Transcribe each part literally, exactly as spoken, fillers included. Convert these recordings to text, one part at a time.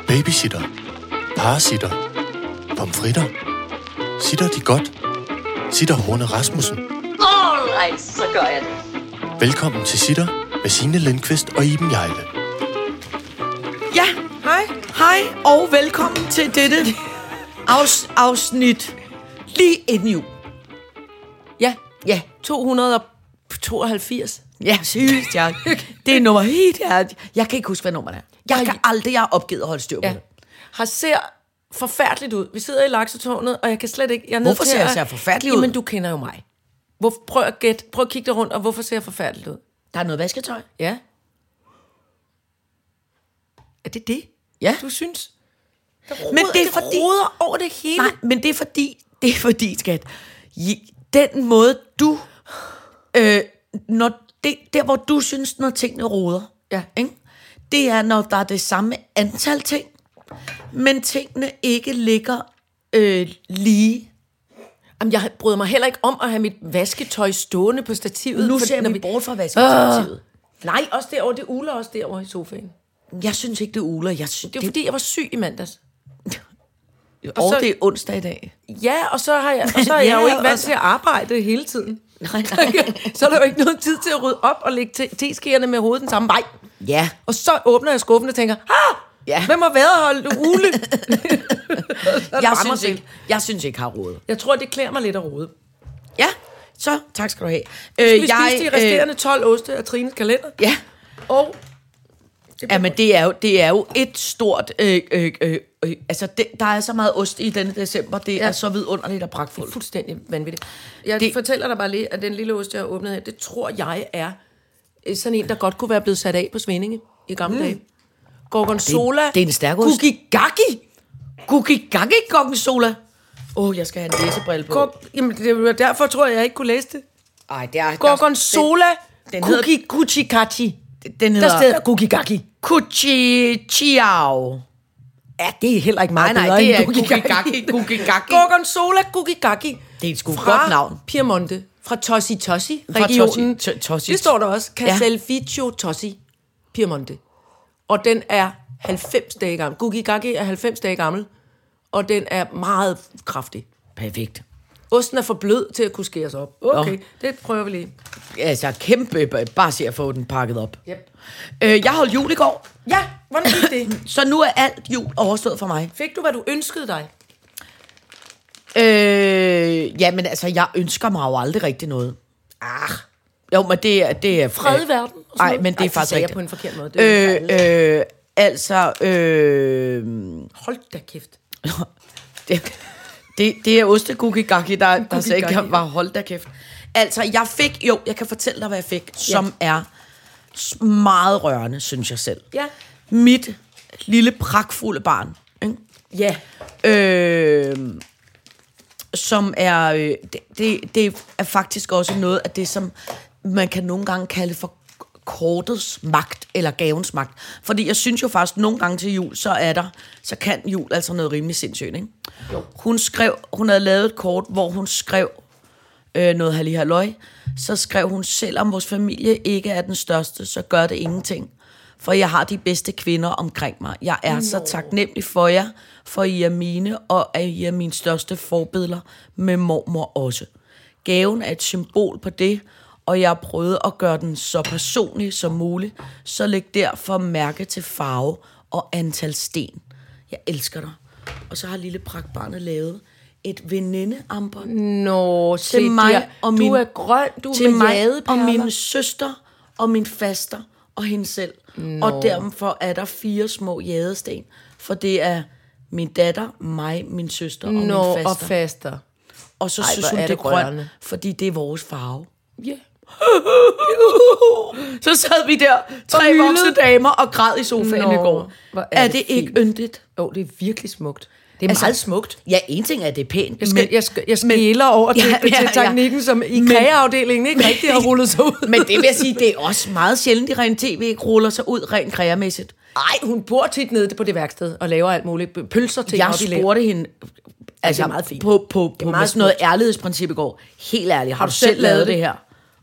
Babysitter. Parasitter. Pomfritter. Sitter de godt? Sitter Horne Rasmussen. Alright, så gør jeg det. Velkommen til Sitter med Signe Lindqvist og Iben Hjejle. Ja, hej. Hej og velkommen til dette afs- afsnit lige inden jul. Ja, Ja, to hundrede og tooghalvfirs. ja, seriøst, jeg. Det er nummer helt her. Jeg kan ikke huske, hvad nummer det er. Jeg kan aldrig, jeg har opgivet at holde styr på Ja. det. Har ser forfærdeligt ud. Vi sidder i laksetårnet, og jeg kan slet ikke... Jeg er nødt Hvorfor til ser jeg at- så forfærdeligt ud? Jamen, du kender jo mig. Hvor, prøv at gætte. Prøv at kigge dig rundt, og hvorfor ser jeg forfærdeligt ud? Der er noget vasketøj. Ja. Er det det? Ja. Du synes? Der Men det er det fordi- roder over det hele. Nej, men det er fordi, det er fordi, skat, i- den måde du, øh, når det, der hvor du synes, når tingene roder, Ja. ikke? Det er, når der er det samme antal ting, men tingene ikke ligger øh, lige. Jamen, jeg bryder mig heller ikke om at have mit vasketøj stående på stativet. Nu for- ser når vi bort fra vasketøjet. Nej, også derovre. Det uler også derovre i sofaen. Jeg synes ikke, det uler. Jeg synes, Det er fordi, jeg var syg i mandags. og, og så- det er onsdag i dag. Ja, og så, har jeg, og så er jeg Ja, jo ikke og vant så- til at arbejde hele tiden. Nej, nej. Så er der jo ikke noget tid til at rydde op og lægge te- teskærene med hovedet den samme vej. Ja. Og så åbner jeg skuffen og tænker, ah, Ja. hvem har været holdt ule? Jeg synes, ikke, jeg synes ikke, har råd. Jeg tror, det klæder mig lidt at rode. Ja, så tak skal du have. Vi Øh, spiste de resterende tolv oste af Trines kalender. Ja, Og ja, men det er jo, det er jo et stort... Øh, øh, øh, øh, altså, det, der er så meget ost i denne december. Det ja. Ja. er så vidunderligt og pragtfuldt. fuldstændig vanvittigt. Jeg Det- det, fortæller dig bare lige, at den lille ost, jeg har åbnet her, det tror jeg er øh, sådan en, der godt kunne være blevet sat af på Svindinge i gamle mm. dage. Gorgonzola. Det- det er en stærk ost. Gugigaki. Gugigaki gorgonzola. Åh, oh, jeg skal have en læsebrille på. Gor- Jamen, det var derfor, tror jeg, jeg ikke kunne læse det. Ej, det er... Gorgonzola. Den- den hedder- Kuki Kuchikachi. Den Der hedder... stedet Gugigaki. Kuchi Chiao. Ja, det er heller ikke Nej, meget nej, bedre det er end Gugigaki. Gugigaki. Gorgonzola Gugigaki. Det er sgu et Fra godt navn. Piemonte. Fra Tossi Tossi Fra regionen. Tossi- To- Tossi- Det står der også. Ja. Casalficcio Tossi Piemonte. Og den er halvfems dage gammel. Gugigaki er halvfems dage gammel. Og den er meget kraftig. Perfekt. Osten er for blød til at kunne skæres op. Okay, Nå. det prøver vi lige. Altså, kæmpe... Bare se at få den pakket op. Yep. Øh, jeg holdt jul i går, Ja, hvordan gik det? så nu er alt jul overstået for mig. Fik du, hvad du ønskede dig? Øh, ja, men altså, jeg ønsker mig jo aldrig rigtig noget. Ah. Jo, men det er... Det er Fred i verden? og sådan Nej, noget? men det er Ej, faktisk sagde jeg rigtigt. på en forkert måde. Det er Øh, øh, altså... Øh, Hold da kæft. det, det, det er ostegugigaki, der, der Gugigaki, sagde, ja. jeg var hold da kæft. Altså, jeg fik... Jo, jeg kan fortælle dig, hvad jeg fik, som er s- meget rørende, synes jeg selv. Ja. Mit lille pragtfulde barn, ikke? Ja. Øh, som er, øh, det, det, det er faktisk også noget af det, som man kan nogle gange kalde for kortets magt, eller gavens magt. Fordi jeg synes jo faktisk, nogle gange til jul, så er der, så kan jul altså noget rimelig sindssygt, ikke? Jo. Hun skrev, hun havde lavet et kort, hvor hun skrev øh, noget halli halløj, så skrev hun, selvom vores familie ikke er den største, så gør det ingenting. For jeg har de bedste kvinder omkring mig. Jeg er no. så taknemmelig for jer, for I er mine, og at I er mine største forbilleder, med mormor også. Gaven er et symbol på det, og jeg har prøvet at gøre den så personlig som muligt, så læg derfor mærke til farve og antal sten. Jeg elsker dig. Og så har lille pragtbarnet lavet et venindeamper Nå, til mig og min, du er grøn, du til er med mig og jadeperler. min søster og min faster og hende selv. Nå. Og derfor er der fire små jadesten, for det er min datter, mig, min søster og Nå, min faster. og faster. Og så Ej, synes hvor hun, er det er det grønt, rørende. fordi det er vores farve. Ja. Så sad vi der, tre hyldede. voksne damer, og græd i sofaen Nå, i går. hvor Er, er det, det ikke fint. yndigt? Jo, det er virkelig smukt. Det er Altså, meget smukt. Ja, en ting er, det er pænt. Jeg, skal, jeg, skal, jeg skæler over til, Ja, ja, ja, til ja. teknikken, som i Men- kræafdelingen ikke rigtig har rullet sig ud. Men det vil jeg sige, det er også meget sjældent, at rent tv ikke ruller sig ud rent kreamæssigt. Nej, hun bor tit nede på det værksted og laver alt muligt. Pølser til Jeg op i læ. spurgte hende, altså er meget fint. på, på, på er med meget sådan noget ærlighedsprincip i går. Helt ærligt, har, Har du du selv selv lavet lavet det det? her?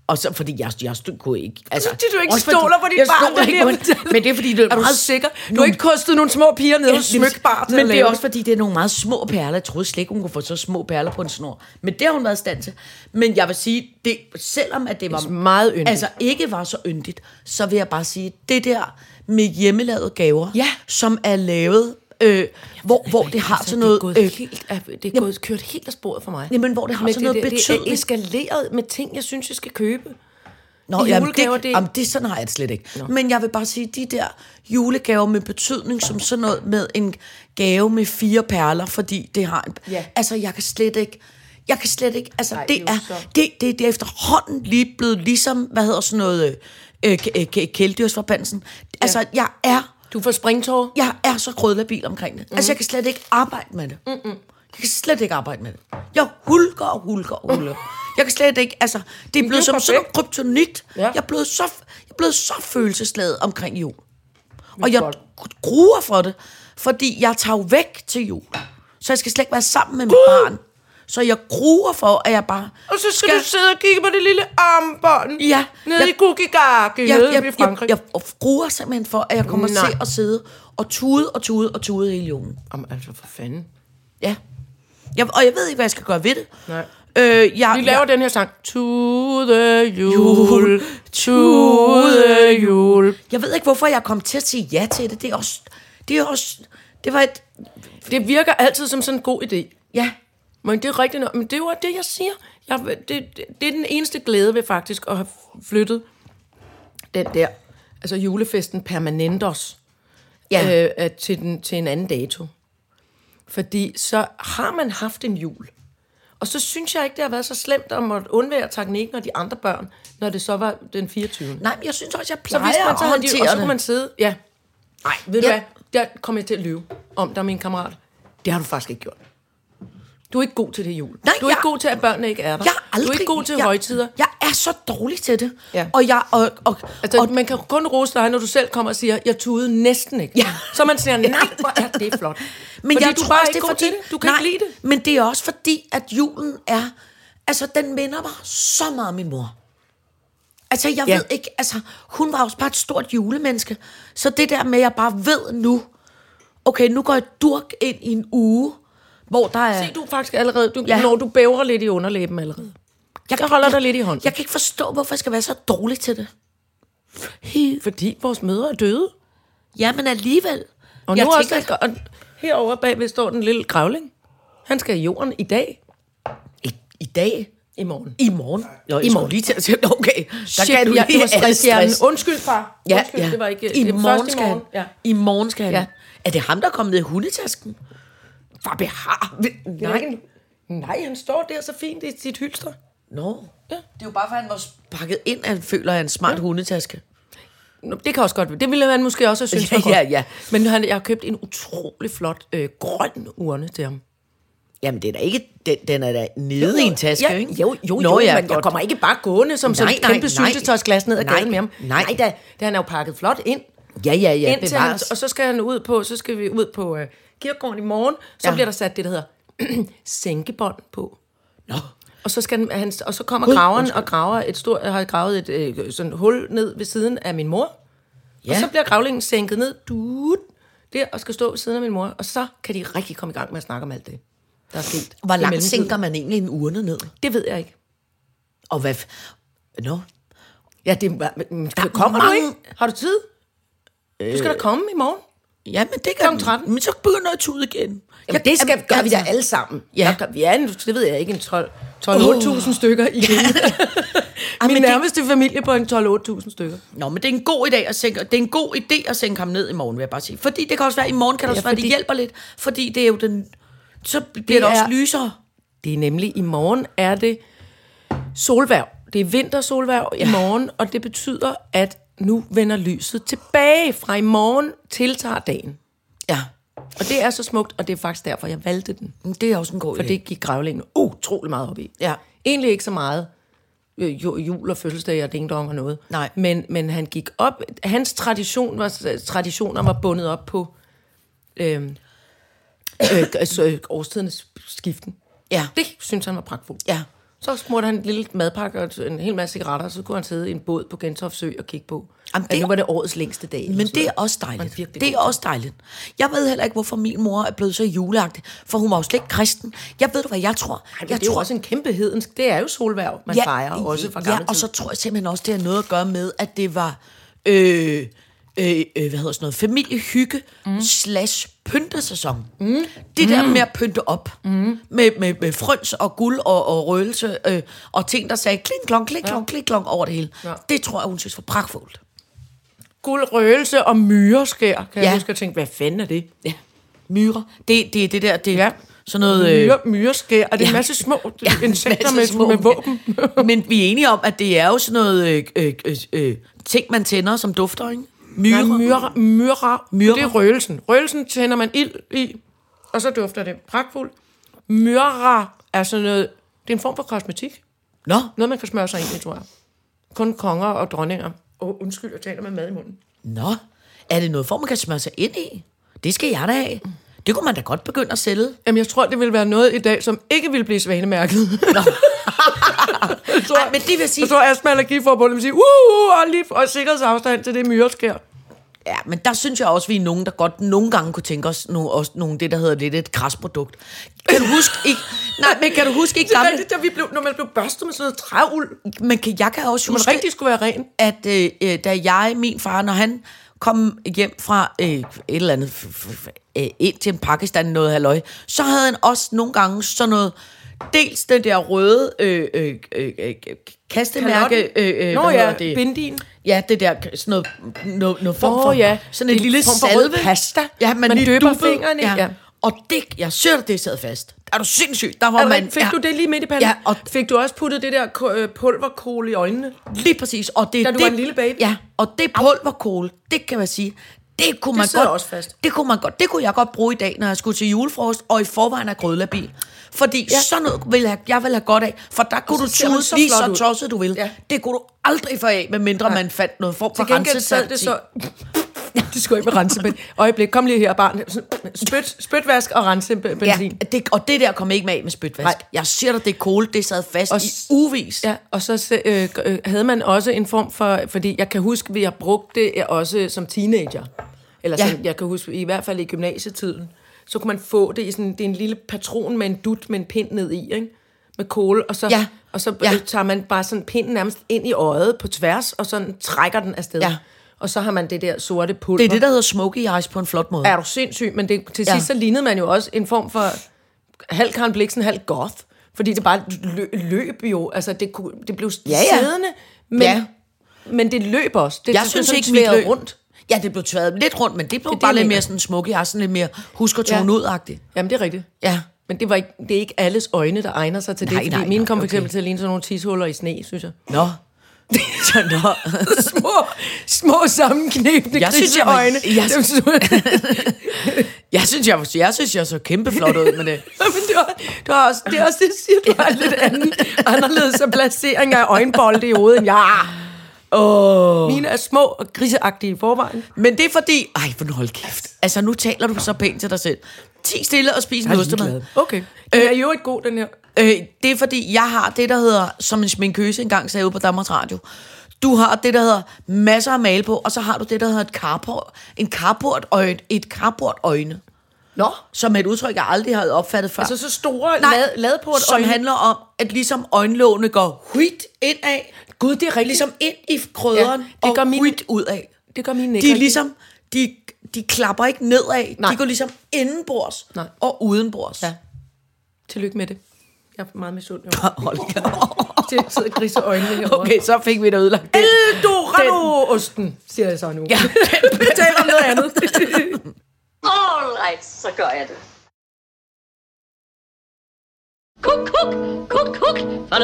Og så, fordi jeg, jeg stod, kunne ikke... Altså, Fordi du ikke også stoler på dit jeg barn, stoler der ikke lige på har det. fortalt. Men det er fordi, det er, Er du meget sikker? Du har ikke kostet nogle små piger ned hos smykbar til Men at det er lave også fordi, det er nogle meget små perler. Jeg troede slet ikke, hun kunne få så små perler på en snor. Men det har hun været i stand til. Men jeg vil sige, det, selvom at det var... Det er meget yndigt. Altså ikke var så yndigt, så vil jeg bare sige, det der med hjemmelavede gaver, Ja. som er lavet... Øh, hvor, hvor det har altså, sådan noget... Det er, gået øh, helt, af- det er gået, kørt helt af sporet for mig. Jamen, hvor det har Men sådan noget det, det, det betydning. er eskaleret med ting, jeg synes, jeg skal købe. Nå, I jamen, julegaver, det, det- jamen, det sådan har jeg det slet ikke. Nå. Men jeg vil bare sige, de der julegaver med betydning, som sådan noget med en gave med fire perler, fordi det har en... Ja. Altså, jeg kan slet ikke... Jeg kan slet ikke... Altså, Nej, det, det er er, jo så- det, det, det er efterhånden lige blevet ligesom, hvad hedder sådan noget, øh, k- øh, k- kæledyrsforbandelsen. Altså, jeg er... Du får springtår. Jeg er så grødlabil omkring det. Mm. Altså, jeg kan slet ikke arbejde med det. Mm-mm. Jeg kan slet ikke arbejde med det. Jeg hulker og hulker og hulker. Jeg kan slet ikke, altså, det er det er blevet som perfekt. sådan noget kryptonit. Ja. Jeg er blevet så, jeg er blevet så følelsesladet omkring jul. Og jeg godt. gruer for det, fordi jeg tager jo væk til jul. Så jeg skal slet ikke være sammen med mit barn. Så jeg gruer for, at jeg bare... Og så skal, skal du sidde og kigge på det lille armbånd. Ja, Nede jeg- i Gugigaki, jeg, nede jeg, i Frankrig. jeg, jeg gruer simpelthen for, at jeg kommer Nej. til at sidde og tude og tude og tude hele julen. Jamen, altså for fanden. Ja. Jeg, og jeg ved ikke, hvad jeg skal gøre ved det. Nej. Øh, jeg, Vi laver jeg, den her sang. To the jul, to the jul. jeg ved ikke, hvorfor jeg kom til at sige ja til det. Det er også... Det er også... Det var et... Det virker altid som sådan en god idé. Ja. Men det er rigtigt nok. Men det er jo det, jeg siger. Jeg, det, det, det er den eneste glæde ved faktisk at have flyttet den der, altså julefesten permanentos, Ja. øh, til, den, til en anden dato. Fordi så har man haft en jul. Og så synes jeg ikke, det har været så slemt at måtte undvære teknikken og de andre børn, når det så var den fireogtyvende. Nej, men jeg synes også, jeg Så plejer hvis man at så havde de, håndtere og så det. kunne man sidde, ja. Nej, ved du Ja. hvad? Der kommer jeg til at lyve om dig, min kammerat. Det har du faktisk ikke gjort. Du er ikke god til det jul. Nej, du er ikke jeg- god til, at børnene ikke er der. Jeg er aldrig, du er ikke god til jeg, højtider. Jeg er så dårlig til det. Ja. Og jeg... Og, og, Altså, og, man kan kun rose dig, når du selv kommer og siger, jeg tudede næsten ikke. Ja. Så man siger, nej, hvor er det flot. men fordi jeg du tror bare også, ikke det er god fordi... til det. Du kan nej, ikke lide det. Men det er også fordi, at julen er... Altså, den minder mig så meget om min mor. Altså, jeg Ja. ved ikke... Altså, hun var også bare et stort julemenneske. Så det der med, at jeg bare ved nu... Okay, nu går jeg durk ind i en uge, hvor der er... Se, du er faktisk allerede, du, Ja. ja. når du bævrer lidt i underlæben allerede. jeg, Jeg holder jeg, dig lidt i hånden. Jeg kan ikke forstå, hvorfor jeg skal være så dårlig til det. He, Fordi vores mødre er døde. ja, men alligevel. Og jeg nu tænker, også, og herovre bagved står den lille grævling. Han skal i jorden i dag. i, i dag... I morgen. I morgen? Jo, I morgen. lige til at sige, okay, der Shit, kan du jeg, lige det var alle stresshjernen. stress. Undskyld, far. Ja, Undskyld, ja. det var ikke... I det var morgen først i skal han. morgen. Ja. I morgen skal han. Ja. Er det ham, der er kommet ned i hundetasken? Far behar. Nej. Nej, han står der så fint i sit hylster. Nå. Ja. Det er jo bare, for han var pakket ind, at han føler, at han er en smart ja. hundetaske. Nå, det kan også godt være. Det ville han måske også have syntes Ja, var godt. ja, ja. Men han, jeg har købt en utrolig flot øh, grøn urne til ham. Jamen, det er da ikke... Den, den er da nede i en taske, ja, ikke? Jo, jo, Nå, jo, ja, men jeg godt. kommer ikke bare gående som sådan Nej, et nej, kæmpe nej. syltetøjsglas ned ad Nej, gaden med ham. nej. Nej, da, da han er jo pakket flot ind. Ja, ja, ja, Indtil han, bevares. og så skal han ud på, så skal vi ud på øh, kirkegården i morgen. Så Ja. ja. bliver der sat det, der hedder sænkebånd på. Nå. Og så, skal den, han, og så kommer Gud, graveren undskyld. og graver et stort, har gravet et øh, sådan hul ned ved siden af min mor. Ja. Ja. Og så bliver gravlingen sænket ned, duut, der, og skal stå ved siden af min mor. Og så kan de rigtig komme i gang med at snakke om alt det, der er sket. Hvor i langt mellemtiden. sænker man egentlig en urne ned? Det ved jeg ikke. Og hvad... f- Nå. Ja, det er, men, Der er kommer du mange- ikke? Har du tid? Du skal da komme i morgen. Ja, men det kan... Klokken tretten. Men så begynder jeg at tude igen. Jamen, det skal, gør vi da altså- alle sammen. Ja. Der, vi er en, det ved jeg ikke, en tolv otte tusind stykker i Min men det- nærmeste familie på en tolv otte tusind stykker. Nå, men det er en god idé at sænke, det er en god idé at sænke ham ned i morgen, vil jeg bare sige. Fordi det kan også være, i morgen kan det Ja, også være, fordi- det hjælper lidt. Fordi det er jo den... Så bliver det, Det også er- lysere. Det er nemlig, i morgen er det solværv. Det er vintersolværv ja. i morgen, og det betyder, at nu vender lyset tilbage. Fra i morgen tiltager dagen. Ja, Og det er så smukt, og det er faktisk derfor, jeg valgte den. men det er også en god For idé. det gik grævlingen utrolig meget op i. Ja. Egentlig ikke så meget øh, ju- jul og fødselsdag og ding dong og noget. Nej. Men, men han gik op. Hans tradition var, traditioner var bundet op på øh, øh, altså, øh, årstidernes skiften. Ja. Det synes han var pragtfuldt. Ja. Så smurte han en lille madpakke og en hel masse cigaretter, og så kunne han sidde i en båd på Gentofte Sø og kigge på. Jamen, det, nu var det årets længste dag. Men det er også dejligt. Det er også dejligt. Jeg ved heller ikke, hvorfor min mor er blevet så juleagtig, for hun var jo slet ikke kristen. Jeg ved du, hvad jeg tror? Ej, jeg det er tror, jo også en kæmpe hedensk. Det er jo solværv, man ja, fejrer også fra gammel Ja, og så tror jeg simpelthen også, det har noget at gøre med, at det var... Øh, Øh, øh, hvad hedder sådan noget, familiehygge mm. slash pyntesæson. Mm. Det der med at pynte op mm. med, med, med frøns og guld og, og røgelse øh, og ting, der sagde kling klong, kling klong, ja. kling klong over det hele. Ja. Det tror jeg, hun synes var pragtfuldt. Guld, røgelse og myreskær, kan ja. jeg huske at tænke, hvad fanden er det? Ja, myrer. Det, det, det der, det ja. sådan noget... Øh, Myre, myreskær, er det ja. en masse små ja, insekter masse med, små, med våben? Men vi er enige om, at det er jo sådan noget øh, øh, øh, øh, ting, man tænder som dufter, ikke? Myre. Nej, myre, myre, myre. Det er røgelsen. Røgelsen tænder man ild i, og så dufter det pragtfuldt. Myre er sådan noget, det er en form for kosmetik. Nå. Noget, man kan smøre sig ind i, tror jeg. Kun konger og dronninger. Åh, oh, undskyld, jeg taler med mad i munden. Nå, er det noget form, man kan smøre sig ind i? Det skal jeg da have. Det kunne man da godt begynde at sælge. Jamen, jeg tror, det ville være noget i dag, som ikke ville blive svanemærket. Nå. tror, Ej, men det vil sige... Jeg tror, Astma- og Allergiforbundet vil sige, uh, og lige og sikkerhedsafstand til det myreskær. Ja, men der synes jeg også, vi er nogen, der godt nogle gange kunne tænke os nogle, også nogle det, der hedder lidt et græsprodukt. Kan du huske ikke... Nej, men kan du huske ikke gamle... Det er rigtigt, da vi blev, når man blev børstet med sådan noget træuld. Men kan, jeg kan også huske... Man rigtig skulle være ren. At øh, da jeg, min far, når han kom hjem fra øh, et eller andet... F- f- øh, Indien, Pakistan, noget halløj, så havde han også nogle gange sådan noget... Dels den der røde øh, øh, øh, kastemærke... Øh, øh, Nå ja, det? Bindin. Ja, det der, sådan noget, noget, noget form for, oh, ja. sådan en lille form for salve. Rød pasta. Ja, man, man døber dubbede, fingrene i. Ja. Ja. Og det, jeg synes, det sad fast. Er du sindssygt? Der var altså, man, fik ja, du det lige midt i panden? Ja, og fik du også puttet det der pulverkål i øjnene? Lige præcis. Og det, da du det, var en lille baby? Ja, og det pulverkål, det kan man sige, det kunne man det godt, også fast. Det kunne man godt, det kunne jeg godt bruge i dag, når jeg skulle til julefrokost, og i forvejen er grødlabil. Fordi ja. sådan noget vil jeg, jeg vil have godt af, for der kunne du tude så lige så tosset du vil. Ja. Det kunne du aldrig få af, medmindre ja. man fandt noget form for rensesalg. Det så... Det skulle ikke med rensepind. Øjeblik, kom lige her, barn. Spyt, spytvask og rensebenzin. Ja, det, og det der kom ikke med af med spytvask. Nej. Jeg siger dig, det kål, det sad fast og, i ugevis. Ja, og så øh, øh, havde man også en form for... Fordi jeg kan huske, at vi har brugt det også som teenager. Eller sådan, ja. jeg kan huske, i hvert fald i gymnasietiden. Så kunne man få det i sådan... Det er en lille patron med en dut med en pind ned i, ikke? Med kål, og så, ja. og så ja. tager man bare sådan pinden nærmest ind i øjet på tværs, og sådan trækker den afsted. Ja. Og så har man det der sorte pulver. Det er det, der hedder smoky eyes på en flot måde. Er du sindssyg? Men det, til sidst ja. så lignede man jo også en form for halv Karen Blixen, halv goth. Fordi det bare løb, løb jo. Altså, det, det blev ja, ja. siddende, men, ja. men det løb også. Det, jeg det, synes det ikke, mit løb rundt. Ja, det blev tværet lidt rundt, men det blev det, bare det, lidt mere sådan smoky eyes, sådan lidt mere husk at tone ja. ud-agtigt. Jamen, det er rigtigt. Ja. Men det, var ikke, det er ikke alles øjne, der egner sig til nej, det. Fordi nej, mine kom for eksempel okay. til at ligne sådan nogle tishuller i sne, synes jeg. Nå. små, små sammenknæbte jeg synes, jeg øjne. Jeg, jeg synes, jeg, jeg synes, jeg så kæmpe flot ud med det. Men det, var, det, var også, det er også det, siger du har lidt anden, anderledes placering af øjenbolde i hovedet end jeg. Oh. Mine er små og griseagtige i forvejen. Men det er fordi... Ej, for nu hold kæft. Altså, nu taler du så pænt til dig selv. Ti stille og spis en ostemad. Okay. Den er jo et god, den her. Øh, det er fordi, jeg har det, der hedder, som en sminkøse engang sagde ude på Danmarks Radio. Du har det, der hedder masser af male på, og så har du det, der hedder et carport, en carportøjne, et carportøjne. Nå. Som er et udtryk, jeg aldrig har opfattet før. Altså så store lad, ladport som øjne. Handler om, at ligesom øjenlågene går huit indad. Gud, det er rigtigt. Ligesom ind i krødderen ja, og huit udad. Det gør mine ikke. De er ligesom, de, de klapper ikke nedad. Nej. De går ligesom indenbords Nej. og udenbords. Ja. Tillykke med det. Jeg er meget misundelig. Hold da. Det sidder grise øjnene herovre. Okay, så fik vi det udlagt. Eldorado-osten, siger jeg så nu. Ja, vi taler om noget andet. All right, så gør jeg det. Kuk, kuk, kuk, kuk.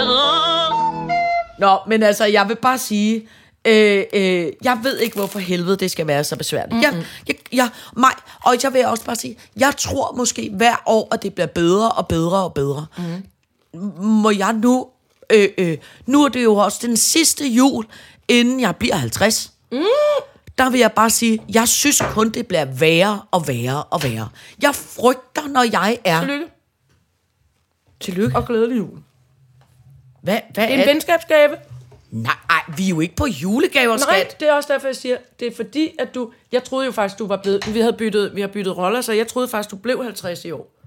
Nå, men altså, jeg vil bare sige... Øh, øh, jeg ved ikke, hvorfor helvede det skal være så besværligt. Mm-hmm. Jeg, jeg, jeg, mig, og jeg vil også bare sige, jeg tror måske hver år, at det bliver bedre og bedre og bedre. Mm-hmm. Må jeg nu... Øh, øh, nu er det jo også den sidste jul, inden jeg bliver halvtreds. Mm. Der vil jeg bare sige, jeg synes kun, det bliver værre og værre og værre. Jeg frygter, når jeg er... Tillykke. Tillykke. Og glædelig jul. Hvad, hvad Det er en venskabsgave. Nej, ej, vi er jo ikke på julegaver, Nej, skat. det er også derfor, jeg siger, det er fordi, at du... Jeg troede jo faktisk, du var blevet... Vi havde byttet, vi har byttet roller, så jeg troede faktisk, du blev halvtreds i år.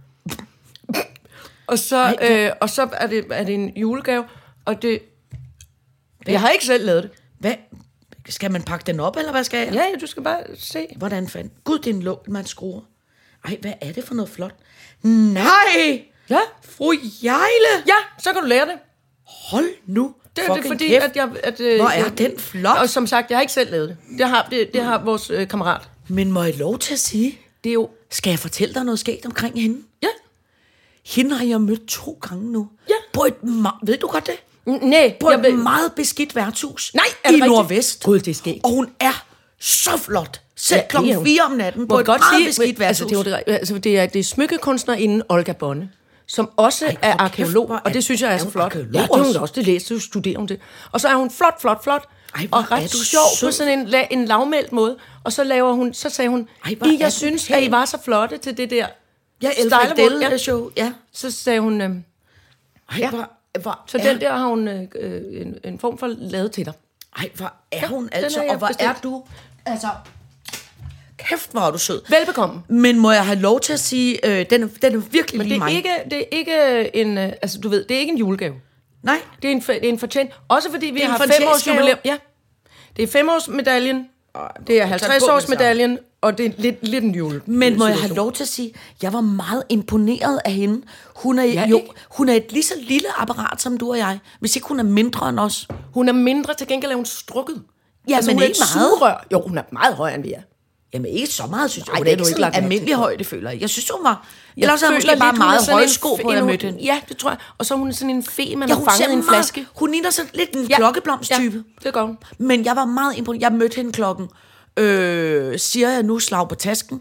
og så, øh, og så er, det, er det en julegave, og det... Jeg har ikke selv lavet det. Hvad? Skal man pakke den op, eller hvad skal jeg? Ja, ja, du skal bare se. Hvordan fanden? Gud, det er en låg, man skruer. Ej, hvad er det for noget flot? Nej! Ja, Fru Jejle! ja, så kan du lære det. Hold nu Det er det, fucking fordi, kæft. at jeg... At, øh, Hvor er jeg, den flot. Og som sagt, jeg har ikke selv lavet det. Det har, det, det har vores øh, kammerat. Men må jeg lov til at sige, Det er jo... skal jeg fortælle dig noget skægt omkring hende? Ja. Hende har jeg mødt to gange nu. Ja. På et, ma- ved du godt det? N- Nej, På jeg et ved... meget beskidt værtshus. Nej, er i det rigtigt? Nordvest. Gud, det er skægt. Og hun er så flot. Selv Ja, det er klokken hun. fire om natten på Må et godt meget sige, beskidt altså, værtshus. det, er, jo det, altså, det er, det er smykkekunstnerinden Olga Bonne, som også Ej, Ej, er hvor kæft, arkeolog, hvor er- og det synes jeg er, er så hun flot. arkeolog Ja, det er hun også? også, det læste, så studerer hun det. Og så er hun flot, flot, flot, Ej, hvor og er ret du sjov sød. på sådan en, la- en lavmældt måde. Og så laver hun, så sagde hun, Ej, hvor I, er jeg du synes, pæn. at I var så flotte til det der. Jeg Style elsker Award, det ja. show. Ja. Så sagde hun, øh, Ej, Ja. hvor, hvor så er, den der har hun øh, øh, en, en form for lavet til dig. Ej, hvor er hun den altså, har jeg og hvor bestilt. er du, altså, kæft, hvor er du sød. Velbekomme. Men må jeg have lov til at sige, øh, den, er, den er virkelig Men lige det er, mig. ikke, det er ikke en, øh, altså du ved, det er ikke en julegave. Nej, Det er en, det er en fortjent. Også fordi vi er en har fortjensgave. fem års jubilæum. Ja. Det er femårsmedaljen, det er halvtreds års medaljen, og det er lidt, lidt en jule. men må jeg have lov til at sige, jeg var meget imponeret af hende. Hun er, Ja, jo, ikke? hun er et lige så lille apparat som du og jeg, hvis ikke hun er mindre end os. Hun er mindre, til gengæld er hun strukket. Ja, men hun er ikke et meget. sugerør. Jo, hun er meget højere, end vi er. Jamen ikke så meget, synes jeg. Ej, Hun det er har du ikke ikke sådan lagt mærke almindelig til. højde, føler jeg. Jeg synes, hun var... Jeg Ellers er hun føler måske bare lidt, hun er meget sådan en højsko fe- på, at jeg en- mødte hende. Ja, det tror jeg. Og så er hun sådan en fe, man Ja, har hun fanget ser i en meget, flaske. Hun ligner sådan lidt en Ja. klokkeblomstype. Ja, det gør hun. Men jeg var meget imponeret. Jeg mødte hende klokken, øh, siger jeg nu, slag på tasken,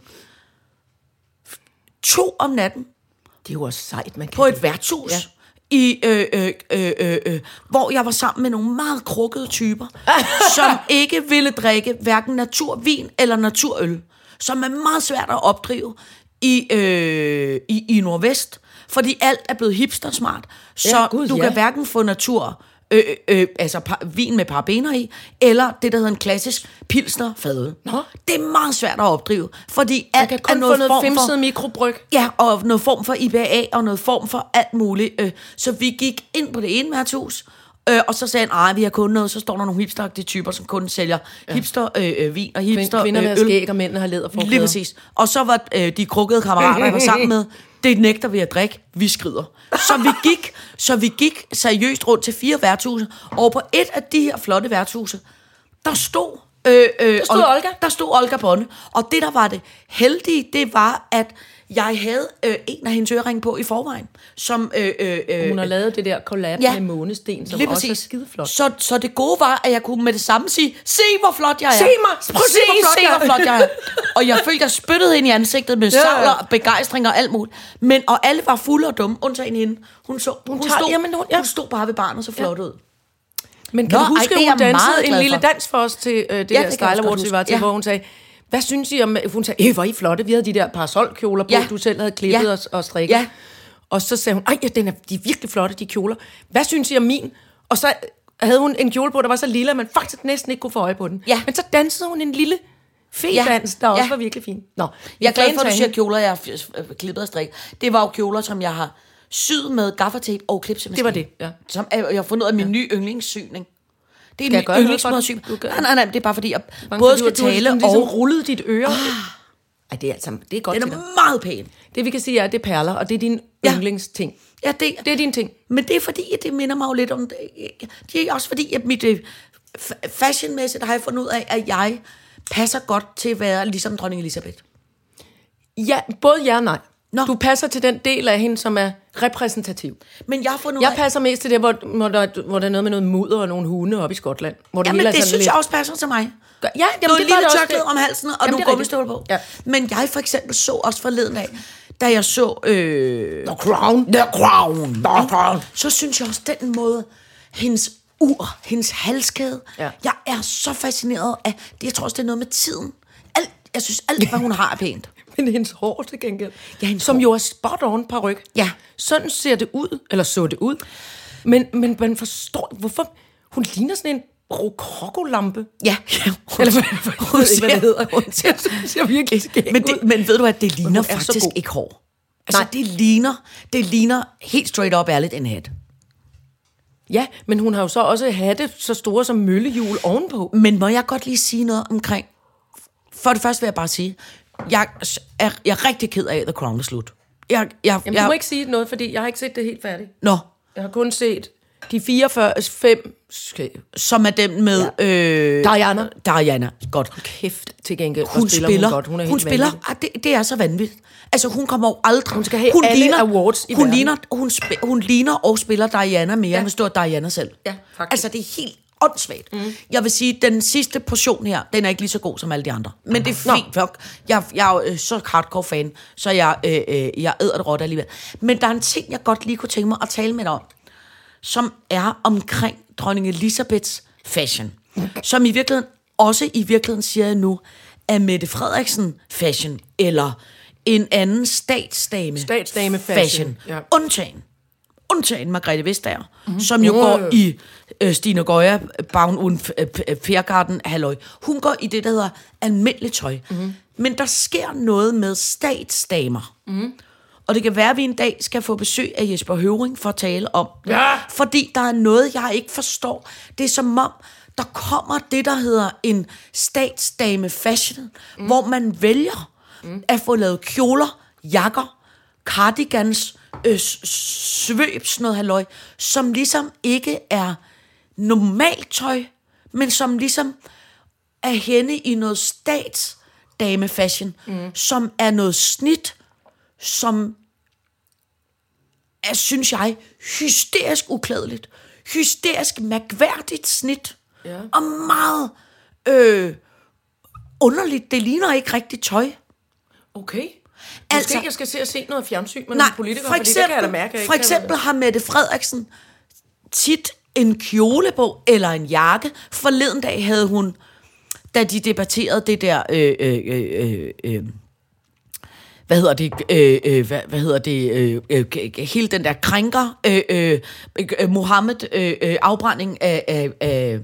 to om natten Det er jo også sejt, man kan på det. et værtshus. Ja. I, øh, øh, øh, øh, øh, hvor jeg var sammen med nogle meget krukkede typer, som ikke ville drikke hverken naturvin eller naturøl, som er meget svært at opdrive i, øh, i, i Nordvest, fordi alt er blevet hipstersmart, så Ja, gud, du ja. kan hverken få natur, øh, øh, altså par, vin med parabener i, eller det, der hedder en klassisk pilsner fadøl. Nå. Det er meget svært at opdrive, fordi Man alt kan er kun få noget noget form for... femset mikrobryg. Ja, og noget form for I B A, og noget form for alt muligt. Øh, Så vi gik ind på det ene værtshus, øh, og så sagde han, ej, vi har kun noget, så står der nogle hipsteragtige typer, som kun sælger hipster øh, øh, vin og hipster Kvinderne har øh, øl. skæg, og mændene har læderforklæder. Lige præcis. Og så var øh, de krukkede kammerater, jeg var sammen med, det nægter vi at drikke, vi skrider. Så vi gik, så vi gik seriøst rundt til fire værtshuse, og på et af de her flotte værtshuse, der stod... Øh, øh, Der stod Olga. Der stod Olga Bonne. Og det, der var det heldige, det var, at jeg havde øh, en af hendes øreringe på i forvejen, som... Øh, øh, øh, Hun har lavet det der collab Ja. med månesten, som lige også er præcis. skideflot. Så, så det gode var, at jeg kunne med det samme sige, se hvor flot jeg er. Se mig! Prøv at se, Se, hvor flot, se, jeg, er, hvor flot jeg er. Og jeg følte, jeg spyttede hende i ansigtet med Ja, ja. savler, og begejstring og alt muligt. Men, og alle var fulde og dumme, undtagen hende. Hun, så, hun, tager- stod, jamen, hun- ja. hun stod bare ved barnet så flot ud. Men kan Nå, du huske, ej, det er at hun jeg meget dansede en glad lille for. dans for os til øh, det Ja, der det kan jeg Style også godt Awards, vi var til, huske. Ja. hvor hun sagde, hvad synes I om... Hun sagde, øh, hvor er I flotte, vi havde de der parasolkjoler på, Ja. du selv havde klippet Ja. og, og strikket. Ja. Og så sagde hun, ej, ja, den er, de er virkelig flotte, de kjoler. Hvad synes I om min? Og så havde hun en kjole på, der var så lille, at man faktisk næsten ikke kunne få øje på den. Ja. Men så dansede hun en lille fe-dans, der også Ja. var virkelig fin. Nå, Jeg er glad for, at du fan siger af kjoler, jeg har f- f- klippet og strikket. Det var jo kjoler, som jeg har syet med gaffatape og klipsemaskine. Det var det, ja. Som jeg jeg har fundet ud af min nye yndlingssyning. Det er Skal jeg min gøre noget yndlingsmåde for at sy. det? Du gør- Nej, nej, nej, det er bare fordi, jeg Mange både fordi skal du- tale du ligesom og... rullede dit øre. Ej, det er altså, det er godt Den til dig. er meget pæn. Det vi kan sige er, at det er perler, og det er din Ja. yndlingsting. Ja, det, Det er din ting. Men det er fordi, at det minder mig jo lidt om... Det, det er også fordi, at mit øh, fa- fashionmæssigt har jeg fundet ud af, at jeg passer godt til at være ligesom dronning Elisabeth. Ja, både ja og nej. Nå. Du passer til den del af hende, som er repræsentativ. Men jeg har fundet ud Jeg af... passer mest til det, hvor, hvor, der, hvor der er noget med noget mudder og nogle hunde oppe i Skotland. Hvor det Jamen, hele er det sådan synes lidt... jeg også passer til mig. Ja, jamen, Noget det var lille det også tørklæde det. om halsen, og Jamen, nogle det er gummistøvler på. Ja. Men jeg for eksempel så også forleden af, da jeg så... Øh, The Crown. The Crown. The Crown. Så synes jeg også, den måde, hendes ur, hendes halskæde, Ja. jeg er så fascineret af... Det, jeg tror også, det er noget med tiden. Alt, jeg synes, alt, hvad hun har, er pænt. Men hendes hår til gengæld. Ja, hendes som hår. jo er spot on paryk. Ja. Sådan ser det ud, eller så det ud. Men, men man forstår, hvorfor hun ligner sådan en rokokolampe. Ja, ja. Eller hvad, hun ved ikke, hvad det hedder. Hun ser, ser virkelig skæg men, det, men ved du, at det ligner faktisk ikke hår. Altså, Nej. det ligner, det ligner helt straight up ærligt en hat. Ja, men hun har jo så også hatte så store som møllehjul ovenpå. Men må jeg godt lige sige noget omkring... For det første vil jeg bare sige, jeg er, jeg er rigtig ked af, at The Crown er slut. Jeg, jeg, Jamen, jeg, du må ikke sige noget, fordi jeg har ikke set det helt færdigt. Nå, Jeg har kun set de fireogfyrre, fem... som er dem med... Ja. Øh, Diana. Diana, godt. Kæft til gengæld. Hun spiller, spiller, hun godt. Hun, er hun helt spiller, ah, det, det er så vanvittigt. Altså, hun kommer jo aldrig... Hun skal have hun alle ligner, awards i hun verden. ligner, hun, sp- hun ligner og spiller Diana mere, ja. end hvis det var Diana selv. Ja, faktisk. Altså, det er helt åndssvagt. Mm. Jeg vil sige, den sidste portion her, den er ikke lige så god som alle de andre. Men det er fint nok. Jeg, jeg er jo så hardcore fan, så jeg, øh, øh, jeg æder det råt alligevel. Men der er en ting, jeg godt lige kunne tænke mig at tale med dig om, som er omkring dronning Elisabeths fashion. Som i virkeligheden, også i virkeligheden siger jeg nu, er Mette Frederiksen fashion, eller en anden statsdame, Statsdame fashion. Ja. Undtagen. Undtagen Margrethe Vestager, mm-hmm. som jo oh. går i øh, Stine Goya, Baun und Fjergarten, halløj. Hun går i det, der hedder almindeligt tøj. Mm-hmm. Men der sker noget med statsdamer. Mm-hmm. Og det kan være, at vi en dag skal få besøg af Jesper Høvring for at tale om. Ja. Fordi der er noget, jeg ikke forstår. Det er som om, der kommer det, der hedder en statsdame fashion, mm. hvor man vælger mm. at få lavet kjoler, jakker, cardigans, øh, svøb, sådan noget halløj, som ligesom ikke er normalt tøj, men som ligesom er henne i noget statsdame fashion, mm. som er noget snit, som er, synes jeg, hysterisk uklædeligt, hysterisk mærkværdigt snit, ja. og meget øh, underligt. Det ligner ikke rigtigt tøj. Okay. Altså, Måske jeg skal se og se noget fjernsyn med nej, nogle politikere, for eksempel, fordi det kan jeg da mærke. Jeg for eksempel har Mette Frederiksen tit en kjole på, eller en jakke. Forleden dag havde hun, da de debatterede det der... Øh, øh, øh, øh, Hvad hedder det? Øh, øh, hvad, hvad hedder det? Øh, øh, hele den der krænker, øh, øh, Mohammed, øh, øh, afbrænding af, af, af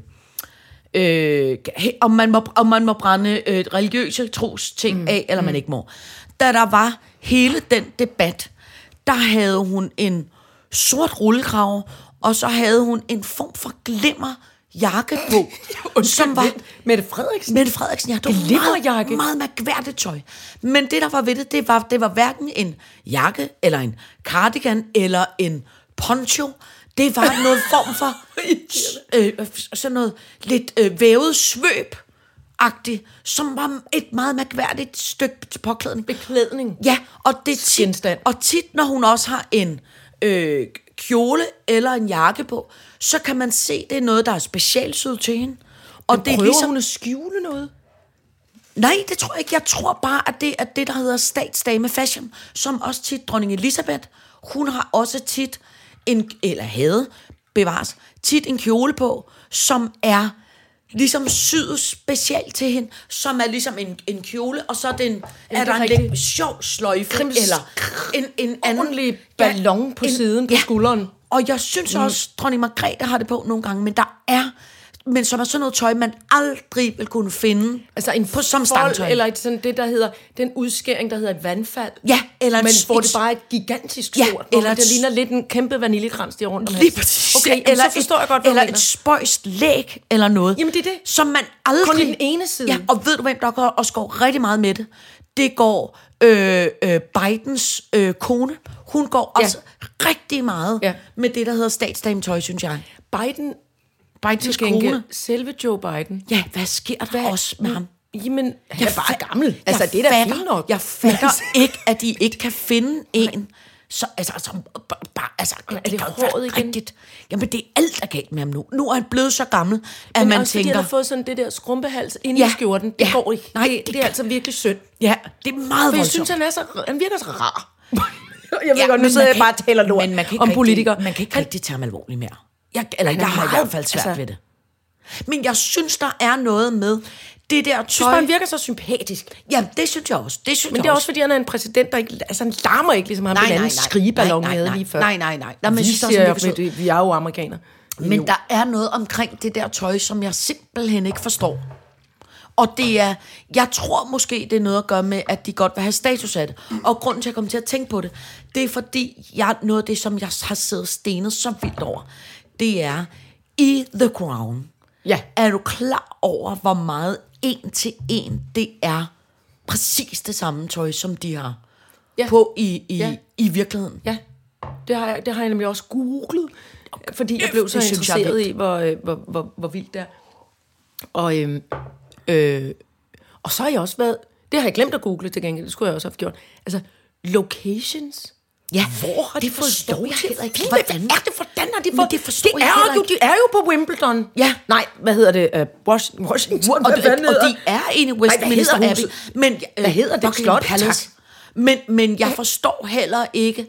øh, om, man må, om man må brænde øh, religiøse tros ting mm, af, eller mm. man ikke må. Da der var hele den debat, der havde hun en sort rullekrave, og så havde hun en form for glimmer jakke på, som var... Mette Frederiksen? Mette Frederiksen, ja. Det var meget, meget mærkværdigt tøj. Men det, der var ved det, det var, det var hverken en jakke, eller en cardigan, eller en poncho. Det var noget form for øh, sådan noget lidt øh, vævet svøb-agtigt, som var et meget mærkværdigt stykke påklædning. Beklædning. Ja, og det tit, og tit, når hun også har en øh, kjole eller en jakke på, så kan man se, det er noget, der er specialsyet til hende. Og men det er prøver ligesom, hun at skjule noget? Nej, det tror jeg ikke. Jeg tror bare, at det er det, der hedder statsdame fashion, som også tit dronning Elisabeth, hun har også tit en, eller havde, bevares, tit en kjole på, som er ligesom syet specielt til hende, som er ligesom en, en kjole, og så er, den, er der en lidt sjov sløjfe, Krims, eller en, en anden... ordentlig ballon ja, på en, siden på ja, skulderen. Og jeg synes også, mm. dronning Margrethe har det på nogle gange, men der er... Men som er sådan noget tøj, man aldrig vil kunne finde altså en på, som fold, stangtøj. eller et, sådan det, der hedder, den udskæring, der hedder et vandfald. Ja, eller men et, hvor det bare er et gigantisk ja, stort, eller det et, ligner lidt en kæmpe vaniljekrans, de er rundt om lige præcis. Okay, eller så forstår et, jeg godt, hvad eller du et spøjst læg, eller noget. Jamen det er det. Som man aldrig... Kun i den ene side. Ja, og ved du, hvem der går, også går rigtig meget med det? Det går øh, øh, Bidens øh, kone. Hun går også ja. rigtig meget ja. med det, der hedder statsdametøj, synes jeg. Biden... Bidens kone. Selve Joe Biden. Ja, hvad sker der hvad? også med ham? Jamen, han jeg er bare fa- gammel. Altså, jeg det er da fatter, fint nok. Jeg fatter ikke, at de ikke kan finde en, så, altså, altså, bare, altså, det, er det, det håret igen? rigtigt. Jamen, det er alt, der er galt med ham nu. Nu er han blevet så gammel, at men man også tænker... Men også, har fået sådan det der skrumpehals inde ja, i skjorten. Det ja, går ikke. Nej, det, det, det er altså virkelig synd. Ja, det er meget voldsomt. voldsomt. Jeg synes, han, er så, han virker så rar. Jeg ved ja, godt, nu sidder jeg bare og taler lort men man kan om rigtig, politikere. Man kan ikke rigtig tage ham alvorligt mere. Jeg, eller han jeg har i meget, hvert fald svært altså, ved det. Men jeg synes, der er noget med det der tøj... Jeg synes bare, han virker så sympatisk. Ja, det synes jeg også. Det synes Men jeg det er også, også, fordi han er en præsident, der ikke... Altså, han larmer ikke, ligesom ham den anden skrigeballon, vi havde lige før. Nej, nej, nej. nej men vi, synes, siger, også, med, det, vi er jo amerikanere. Men der er noget omkring det der tøj, som jeg simpelthen ikke forstår. Og det er, jeg tror måske, det er noget at gøre med, at de godt vil have status af det. Og grunden til, at jeg kommer til at tænke på det, det er fordi, jeg, noget af det, som jeg har siddet stenet så vildt over, det er, i The Crown, ja. Er du klar over, hvor meget en til en, det er præcis det samme tøj, som de har ja. På i, i, ja. I virkeligheden? Ja, det har, jeg, det har jeg nemlig også googlet, fordi jeg blev så det interesseret i, hvor, hvor, hvor, hvor vildt det er. Og, øhm, øh, og så har jeg også været, det har jeg glemt at google til gengæld, det skulle jeg også have gjort, altså locations. Ja, hvor har de fået lov til at filme? Hvordan er det? Hvordan har de fået? Det forstår de er jo, de er jo på Wimbledon. Ja. Nej, hvad hedder det? Uh, Washington. Washington. Og, og, og de er inde i Westminster Abbey. Men øh, hvad hedder det? Slot Palace. Men, men jeg forstår heller ikke...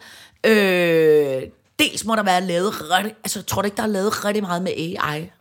Øh, dels må der være lavet rigtig... Altså, jeg tror ikke, der er lavet rigtig meget med A I.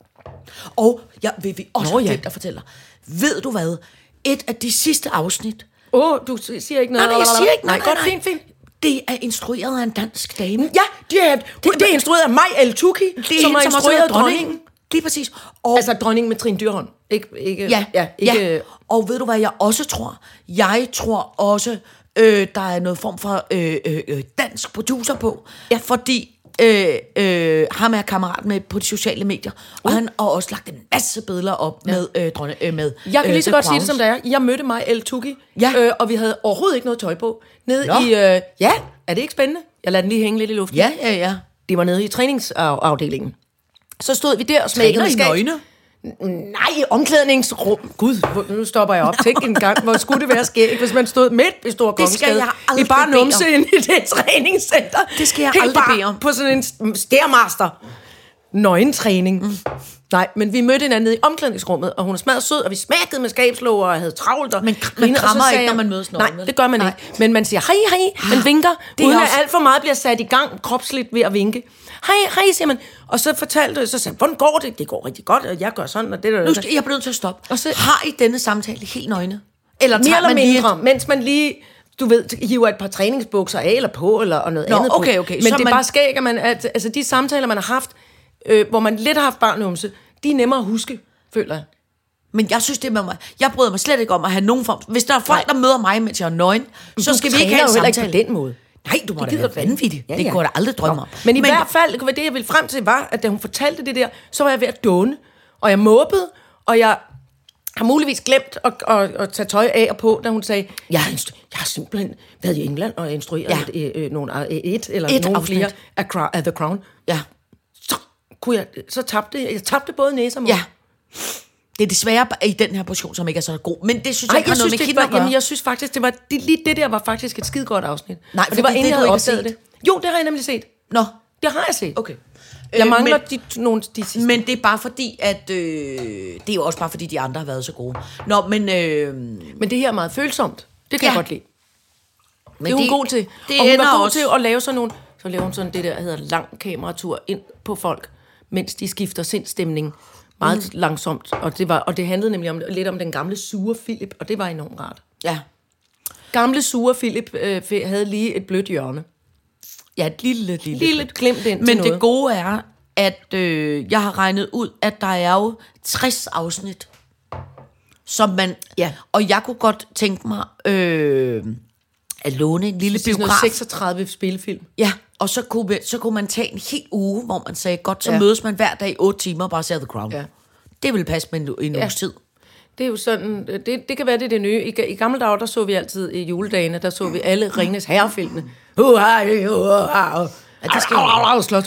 Og jeg vil vi også Nå, ja. glemt at fortælle dig. Ved du hvad? Et af de sidste afsnit... Åh, oh, du siger ikke noget. Nej, nej, jeg siger ikke noget. Nej, godt, fint, fint. Det er instrueret af en dansk dame. Ja, det er, det, det er instrueret af Maj El-Tuki, som har instrueret dronningen. Lige præcis. Og altså dronningen med Trine Dyrholm. Ikke, ikke, ja, ja, ikke, ja. Og ved du, hvad jeg også tror? Jeg tror også, øh, der er noget form for øh, øh, dansk producer på. Ja. Fordi øh, øh, ham er kammerat med på de sociale medier. Og uh. han har også lagt en masse billeder op ja. med øh, dronning, øh, med jeg kan lige så øh, godt sige det, som det er. Jeg mødte Maj El-Tuki, ja. øh, og vi havde overhovedet ikke noget tøj på. Nede Nå. i... Øh, ja, er det ikke spændende? Jeg lader den lige hænge lidt i luften. Ja, ja, ja. Det var nede i træningsafdelingen. Så stod vi der og smækkede i nøgne? Nej, omklædningsrum. Gud, nu stopper jeg op. Tænk en gang, hvor skulle det være skægt, hvis man stod midt i Store Kongensgade. Det skal jeg aldrig i bare numse ind i det træningscenter. Det skal jeg Helt aldrig bare bede om. På sådan en stairmaster. Nøgentræning. Mm. Nej, men vi mødte hinanden nede i omklædningsrummet, og hun er smadret sød, og vi smækkede med skabslåger og havde travlt. Og men man krammer ikke, når man mødes nøgne. Nej, det gør man Nej. ikke. Men man siger hej, hej, man vinker, det uden også... at alt for meget bliver sat i gang kropsligt ved at vinke. Hej, hej, siger man. Og så fortalte så sagde hvordan går det? Det går rigtig godt, og jeg gør sådan, og det der. Nu skal jeg blive nødt til at stoppe. Og så har I denne samtale helt nøgne? Eller mere eller man mindre, lige... mens man lige... Du ved, hiver et par træningsbukser af eller på, eller og noget Nå, andet okay, på. okay. Men så det er man... bare skægt, at man... At, altså, de samtaler, man har haft, øh, hvor man lidt har haft barnumse, de er nemmere at huske, føler jeg. Men jeg synes, det er med mig. Jeg bryder mig slet ikke om at have nogen form... Hvis der er folk, Nej. der møder mig, mens jeg er nøgen, så skal vi ikke have en samtale. Ikke på den måde. Nej, du må da være vanvittig. Ja, ja. Det kunne jeg da aldrig drømme om. Men i Men... hvert fald, det jeg ville frem til, var, at da hun fortalte det der, så var jeg ved at dåne. Og jeg måbede, og jeg har muligvis glemt at, at, at tage tøj af og på, da hun sagde, jeg har, instru- jeg har simpelthen været i England og instrueret ja. et, øh, nogle, et eller et nogle flere af, af The Crown. Ja. Så kunne jeg, så tabte jeg, jeg tabte både næse og mund. Ja. Det er desværre i den her portion, som ikke er så god. Men det synes Ej, jeg ikke har noget med kinder at gøre. Jamen, jeg synes faktisk, det var, det, lige det der var faktisk et skide godt afsnit. Nej, og det var det, inden, det, jeg havde opdaget det. Jo, det har jeg nemlig set. Nå. Det har jeg set. Okay. Jeg øh, mangler men, de, nogle de sidste. Men det er bare fordi, at... Øh, det er jo også bare fordi, de andre har været så gode. Nå, men... Øh, men det her er meget følsomt. Det kan ja. jeg godt lide. Men det er hun det, god til. Det og hun var god også... til at lave sådan nogle... Så laver hun sådan det der, der hedder lang kameratur ind på folk, mens de skifter sindstemning. Meget mm. langsomt. Og det, var, og det handlede nemlig om, lidt om den gamle sure Philip, og det var enormt rart. Ja. Gamle sure Philip øh, havde lige et blødt hjørne. Ja, et lille, lille, lille glimt ind Men til det noget. gode er, at øh, jeg har regnet ud, at der er jo tres afsnit, som man... Ja. Og jeg kunne godt tænke mig øh, at låne en lille biograf. seksogtredive spillefilm. Ja, og så kunne, så kunne man tage en hel uge, hvor man sagde, godt, så ja. mødes man hver dag i otte timer og bare ser The Crown. Ja. Det ville passe med en, en ja. uges tid. Det er jo sådan, det, det kan være, det er det nye. I, I gamle dage, der så vi altid i juledagene, der så vi alle Ringenes Herre-filmene. Ja, det skal jo slås.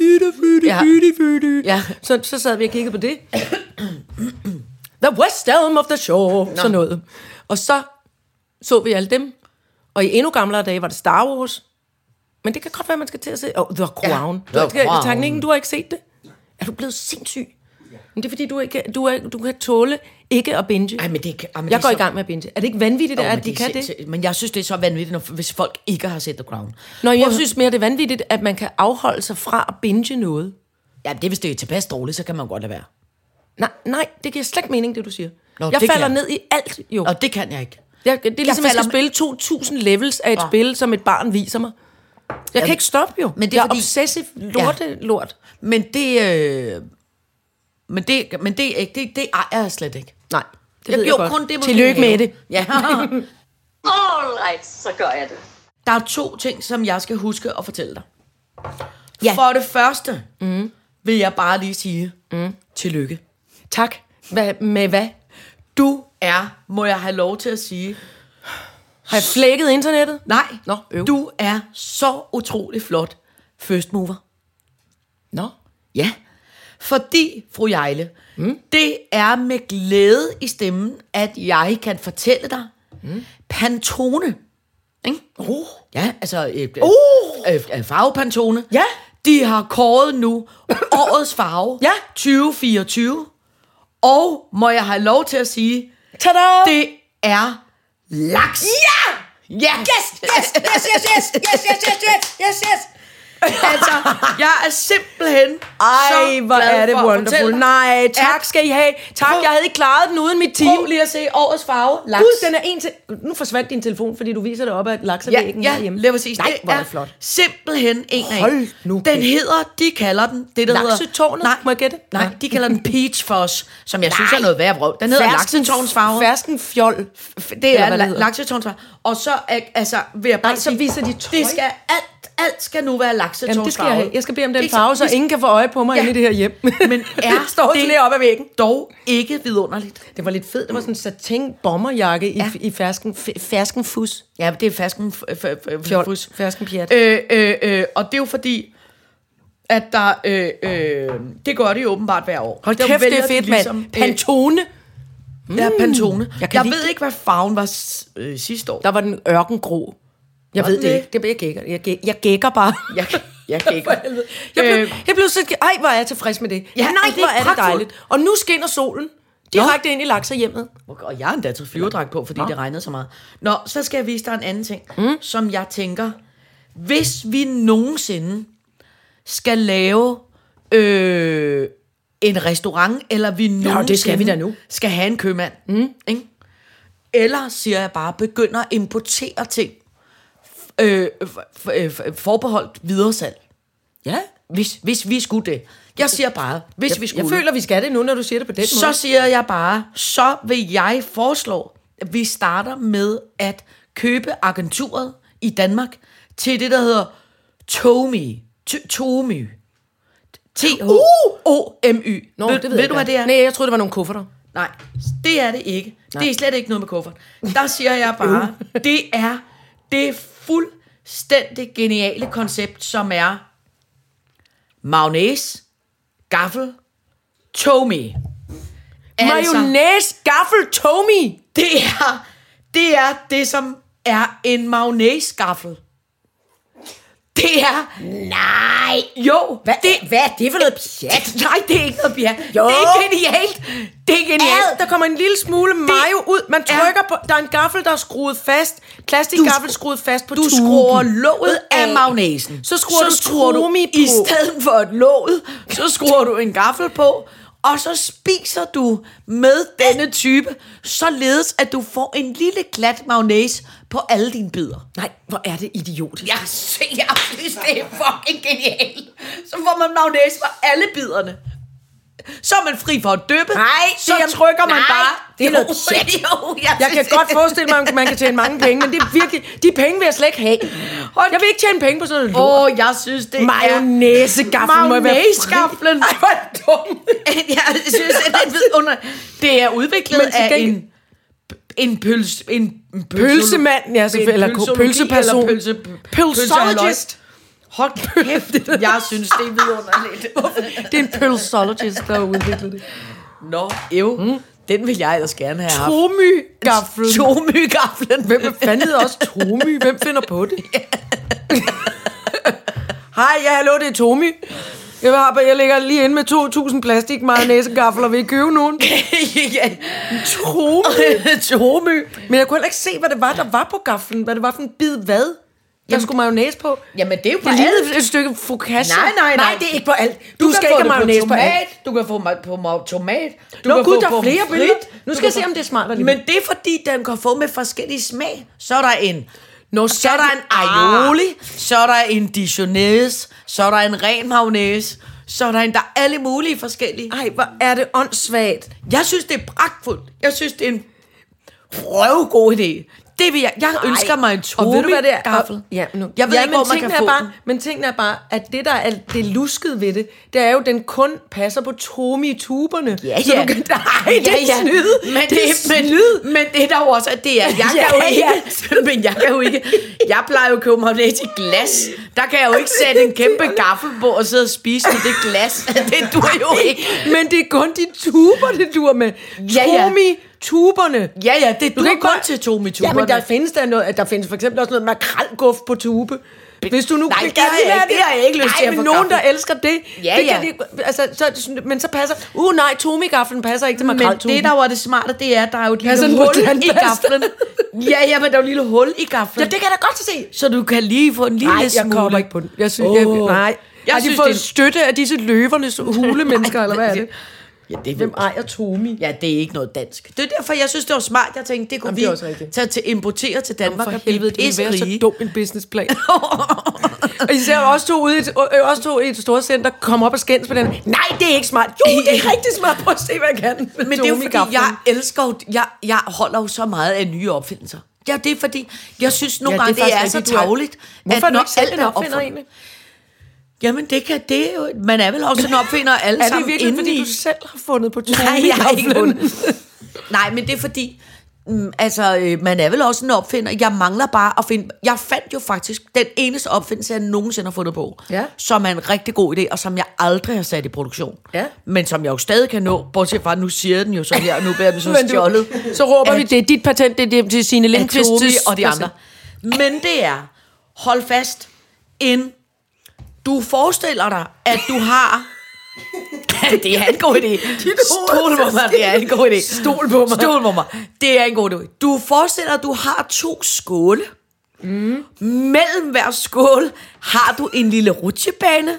Ja. Så, så sad vi og kiggede på det. The West Elm of the Shore. Nå. Sådan noget. Og så så vi alle dem. Og i endnu gamlere dage var det Star Wars. Men det kan godt være, man skal til at se... Oh, The Crown. Ja, The Crown. Teknikken, du har ikke set det? Er du blevet sindssyg? Men det er fordi, du, ikke, du, er, du kan tåle ikke at binge. Ej, men det, ej, men jeg det går så... i gang med at binge. Er det ikke vanvittigt, oh, at de kan det? Men jeg synes, det er så vanvittigt, når, hvis folk ikke har set The Crown. Nå, jeg synes mere, det er vanvittigt, at man kan afholde sig fra at binge noget. Ja, det hvis det er tilpas dårligt, så kan man godt lade være. Nej, nej, det giver slet ikke mening, det du siger. Nå, jeg det falder kan. ned i alt, jo. Og det kan jeg ikke. Jeg, det er ligesom, jeg, falder jeg skal spille to tusind levels af et Nå. spil, som et barn viser mig. Jeg Jamen, kan ikke stoppe, jo. men det er jeg er fordi- obsessiv lorte, ja. lort. Men det... Øh, men det, men det, det, det, det ejer jeg slet ikke. Nej, det Jeg ved jeg gjorde godt. kun det, Tillykke med det. Ja. Alright, så gør jeg det. Der er to ting, som jeg skal huske at fortælle dig. Ja. For det første mm. vil jeg bare lige sige mm. tillykke. Tak. Hvad, med hvad? Du er, må jeg have lov til at sige... Har jeg flækket internettet? Nej, Nå, øv. du er så utrolig flot first mover. Nå. Ja, fordi, fru Jejle, mm. det er med glæde i stemmen, at jeg kan fortælle dig, mm. Pantone, ikke? Oh. Ja, altså øh, Uh. øh, øh, farvepantone, Ja. de har kåret nu årets farve Ja. tyve fireogtyve, og må jeg have lov til at sige, Tada! det er laks. Ja! Ja! Yes, yes, yes, yes, yes, yes, yes, yes, yes, yes, yes. Altså, jeg er simpelthen Ej, så hvor glad er det for at wonderful. fortælle dig, Nej, tak at- skal I have. Tak, Prøv- jeg havde ikke klaret den uden mit team. Prøv lige at se årets farve, laks. Gud, den er en til... Nu forsvandt din telefon, fordi du viser det op af laksevæggen Ja, ja, herhjemme. lige præcis. Nej, Det hvor er er det flot. simpelthen en af. Hold nu Den kæft. hedder, de kalder den, det der hedder... Laksetårnet? Nej, Må jeg gætte? Nej, Ja. de kalder den peach fuzz, som jeg synes er noget værd vrøv. Den hedder Fersken- laksetårnsfarve. Fersken fjol. Det Eller er hvad det la- hedder. laksetårnsfarve. Og så, er- altså, vil jeg bare Nej, så sige, viser de trøje. det skal alt, alt skal nu være laksetårnsfarve. Jamen, det skal jeg have. Jeg skal bede om den Det- farve, så vi skal- ingen kan få øje på mig Ja. inde i det her hjem. Men er står det lige op ad væggen. dog ikke vidunderligt? Det var lidt fedt. Det var sådan en satin bomberjakke i, Ja. i fersken, f- fersken fus. Ja, det er fersken f- f- f- Fjol. fus. Fersken pjat. Øh, øh, øh, og det er jo fordi, at der, øh, øh, det gør de jo åbenbart hver år. Hold Der kæft, det vælger er de fedt, ligesom, mand. Pantone. Øh, ja, Pantone. Jeg Jeg, kan jeg lide ved det. ikke, hvad farven var s- øh, sidste år. Der var den ørkengrå. Jeg Var ved den det det? ikke. Det jeg gækker. Jeg, gæ- jeg gækker bare. Jeg, jeg kan ikke. For helvede. Jeg blev, Øh, jeg blev så... Ej, hvor er jeg tilfreds med det. Ja, Nej, og det er hvor er det pragtfuldt. dejligt. Og nu skinner solen direkte ind i lakserhjemmet. Og jeg har endda taget flyverdragt på, fordi Nå. det regnede så meget. Nå, så skal jeg vise dig en anden ting, mm. som jeg tænker, hvis vi nogensinde skal lave øh, en restaurant, eller vi nogensinde det skal vi da nu. skal have en købmand, mm. ikke? Eller, siger jeg bare, begynder at importere ting, øh, f- f- f- forbeholdt videresalg. Ja. Hvis, hvis vi skulle det. Jeg siger bare, hvis vi Jeg, skulle. jeg føler, vi skal det nu, når du siger det på den Så måde. siger jeg bare, så vil jeg foreslå, at vi starter med at købe agenturet i Danmark til det, der hedder Tomy. T- Tomy. T H O M Y. Nå, ved det ved, ved jeg du, hvad ikke. det er? Nej, jeg troede, det var nogle kufferter. Nej, det er det ikke. Nej. Det er slet ikke noget med kuffert. Der siger jeg bare, det er det fuldstændig geniale koncept, som er mayonnaise, gaffel, Tomy. Altså, Mayonnaise, gaffel, Tomy. det er, det er det, som er en mayonnaise-gaffel. Det er... Nej! Jo! Hvad, det, hvad er det for noget pjat? Nej, det er ikke noget pjat. Jo. Det er genialt. Det er genialt. Ad, der kommer en lille smule mayo ud. Man er- trykker på... Der er en gaffel, der er skruet fast. Plastikgaffel skruet fast på Du tuben. skruer låget af mayonnaisen. Så skruer du skruer du Tomy i på. stedet for et låget, så skruer du en gaffel på, og så spiser du med denne type, således at du får en lille klat mayonnaise på alle dine bidder. Nej, hvor er det idiotisk. Jeg ser, jeg synes, det er fucking genialt. Så får man mayonnaise på alle bidderne. Så er man fri for at dyppe. Nej, så det er- trykker man nej, bare. det er noget Jo, pjat. jo, jeg, Jeg kan synes, godt forestille mig, at man kan tjene mange penge, men det er virkelig... De penge vil jeg slet ikke have. Jeg vil ikke tjene penge på sådan noget lort. Åh, oh, jeg synes, det er... Mayonnaise-gaffel må jeg være fri. Mayonnaise-gaflen. Ej, hvor er det dumt. Jeg synes, at det er vidunder. Det er udviklet Men til af gengæld- en... En pøls... En, en Pølsemand, ja, selvfølgelig. Eller pølsologi, pølseperson. Eller pølse, Pølsologist. Hold kæft, jeg synes, det er vidunderligt. Det er en pølsologist, der har udviklet det. Nå, ev. Mm. Den vil jeg ellers gerne have haft. Tomy-gaffel. Tomy-gaflen. Hvem fanden hedder også Tomy? Hvem finder på det? Hej, ja, hallo, det er Tomy. Jeg, har, jeg ligger lige inde med to tusind plastik mayonnaise-gafler. Vil I købe nogen? ja. Tomy. Tomy. Men jeg kunne heller ikke se, hvad det var, der var på gaflen. Hvad det var for en bid hvad? Der skulle mayonnaise på. Jamen, det er jo på Det alt. er et stykke focaccia. Nej, nej, nej. Nej, det er ikke på alt. Du, Du, du skal kan ikke få have det mayonnaise på på alt. tomat. Du kan få ma- på ma- tomat. Du Nå kan gud, få der er pommes flere frites. billeder. Nu Du skal kan jeg se, få- om det er smart alligevel. Men det er fordi, den kan få med forskellige smag. Så er der en... Nå, Så er der en aioli, så er der en dijonnaise, så er der en ren mayonnaise, så er der en, der er alle mulige forskellige. Ej, hvor er det åndssvagt. Jeg synes, det er pragtfuldt. Jeg synes, det er en røvgod idé. Det vil jeg. Jeg Ej. ønsker mig en Og ved du, hvad det er? Tomi-gaffel. Ja, nu. Jeg ved ja, ikke, men hvor man tingene kan er få bare, den. Men tingene er bare, at det, der er det lusket ved det, det er jo, at den kun passer på Tomi-tuberne. Ja, Så ja. du kan, nej, det er snyd. Men det det, er men, snyd. men det der jo også, at det er, jeg kan Ja, jo ikke, men jeg kan jo ikke, jeg plejer jo at købe mig det til glas. Der kan jeg jo ikke sætte en kæmpe gaffel på og sidde og spise med det glas. Det dur jo ikke. Men det er kun de tuber, det dur med. Ja, ja. Tomi-tuberne. Ja, ja, det Du dur kan ikke kun bare- til Tomi-tuberne. Ja, men der findes der noget, der findes for eksempel også noget makrelguf på tube. Hvis du nu Nej, vil det har gerne jeg have ikke- det har jeg ikke lyst Nej, til at men få nogen, der gaffel. elsker det. Ja, det ja. Kan de, altså, så, men så passer... Uh, nej, Tomi-gaflen passer ikke til Men makreltuben. det, der var det smarte, det er, at der er jo et Passer lille den på hul i tandpasta? gaflen. Ja, ja, men der er jo et lille hul i gaflen. Ja, det kan jeg da godt se. Så du kan lige få en lille Nej, jeg smule. kommer ikke på den. Jeg synes, Åh. jeg, nej. Jeg Jeg har de synes, fået det er- støtte af disse løvernes hulemennesker, eller hvad er det? Ja, det Hvem ejer Tomi? Ja, det er ikke noget dansk. Det er derfor, jeg synes, det var smart. Jeg tænkte, det kunne Jamen, vi det er også rigtigt. tage til importere til Danmark. For og blive helvede, det vil være så pisserige. dum en businessplan. Og især også to ude i et, øh, også to i et stort center komme op og skændes på den. Nej, det er ikke smart. Jo, det er rigtig smart. Prøv at se, hvad jeg kan. Men det er jo fordi, jeg elsker jo, jeg, jeg holder jo så meget af nye opfindelser. Ja, det er fordi, jeg synes nogle Ja, ja, det er gange, det er, faktisk så rigtigt, du er- tavligt. Hvorfor er du når ikke selv alt en opfinder egentlig? Jamen, det kan det er jo. Man er vel også en opfinder alle Er det sammen virkelig, fordi indeni. du selv har fundet på Tomi? Nej, jeg har ikke fundet. Nej, men det er fordi, mm, altså, øh, man er vel også en opfinder. Jeg mangler bare at finde... Jeg fandt jo faktisk den eneste opfindelse, jeg nogensinde har fundet på, Ja. som er en rigtig god idé, og som jeg aldrig har sat i produktion. Ja. Men som jeg jo stadig kan nå, bortset fra, at nu siger den jo så her, og nu bliver den så Men du- stjålet. Så råber At- vi, det er dit patent, det er til Signe af Lindqvist Tomi og de andre. Men det er, hold fast, en... Du forestiller dig, at du har... det er en god idé. Stol på mig, det er en god idé. Stol på mig. Stol på mig. Det er en god idé. Du forestiller dig, at du har to skåle. Mm. Mellem hver skål har du en lille rutsjebane.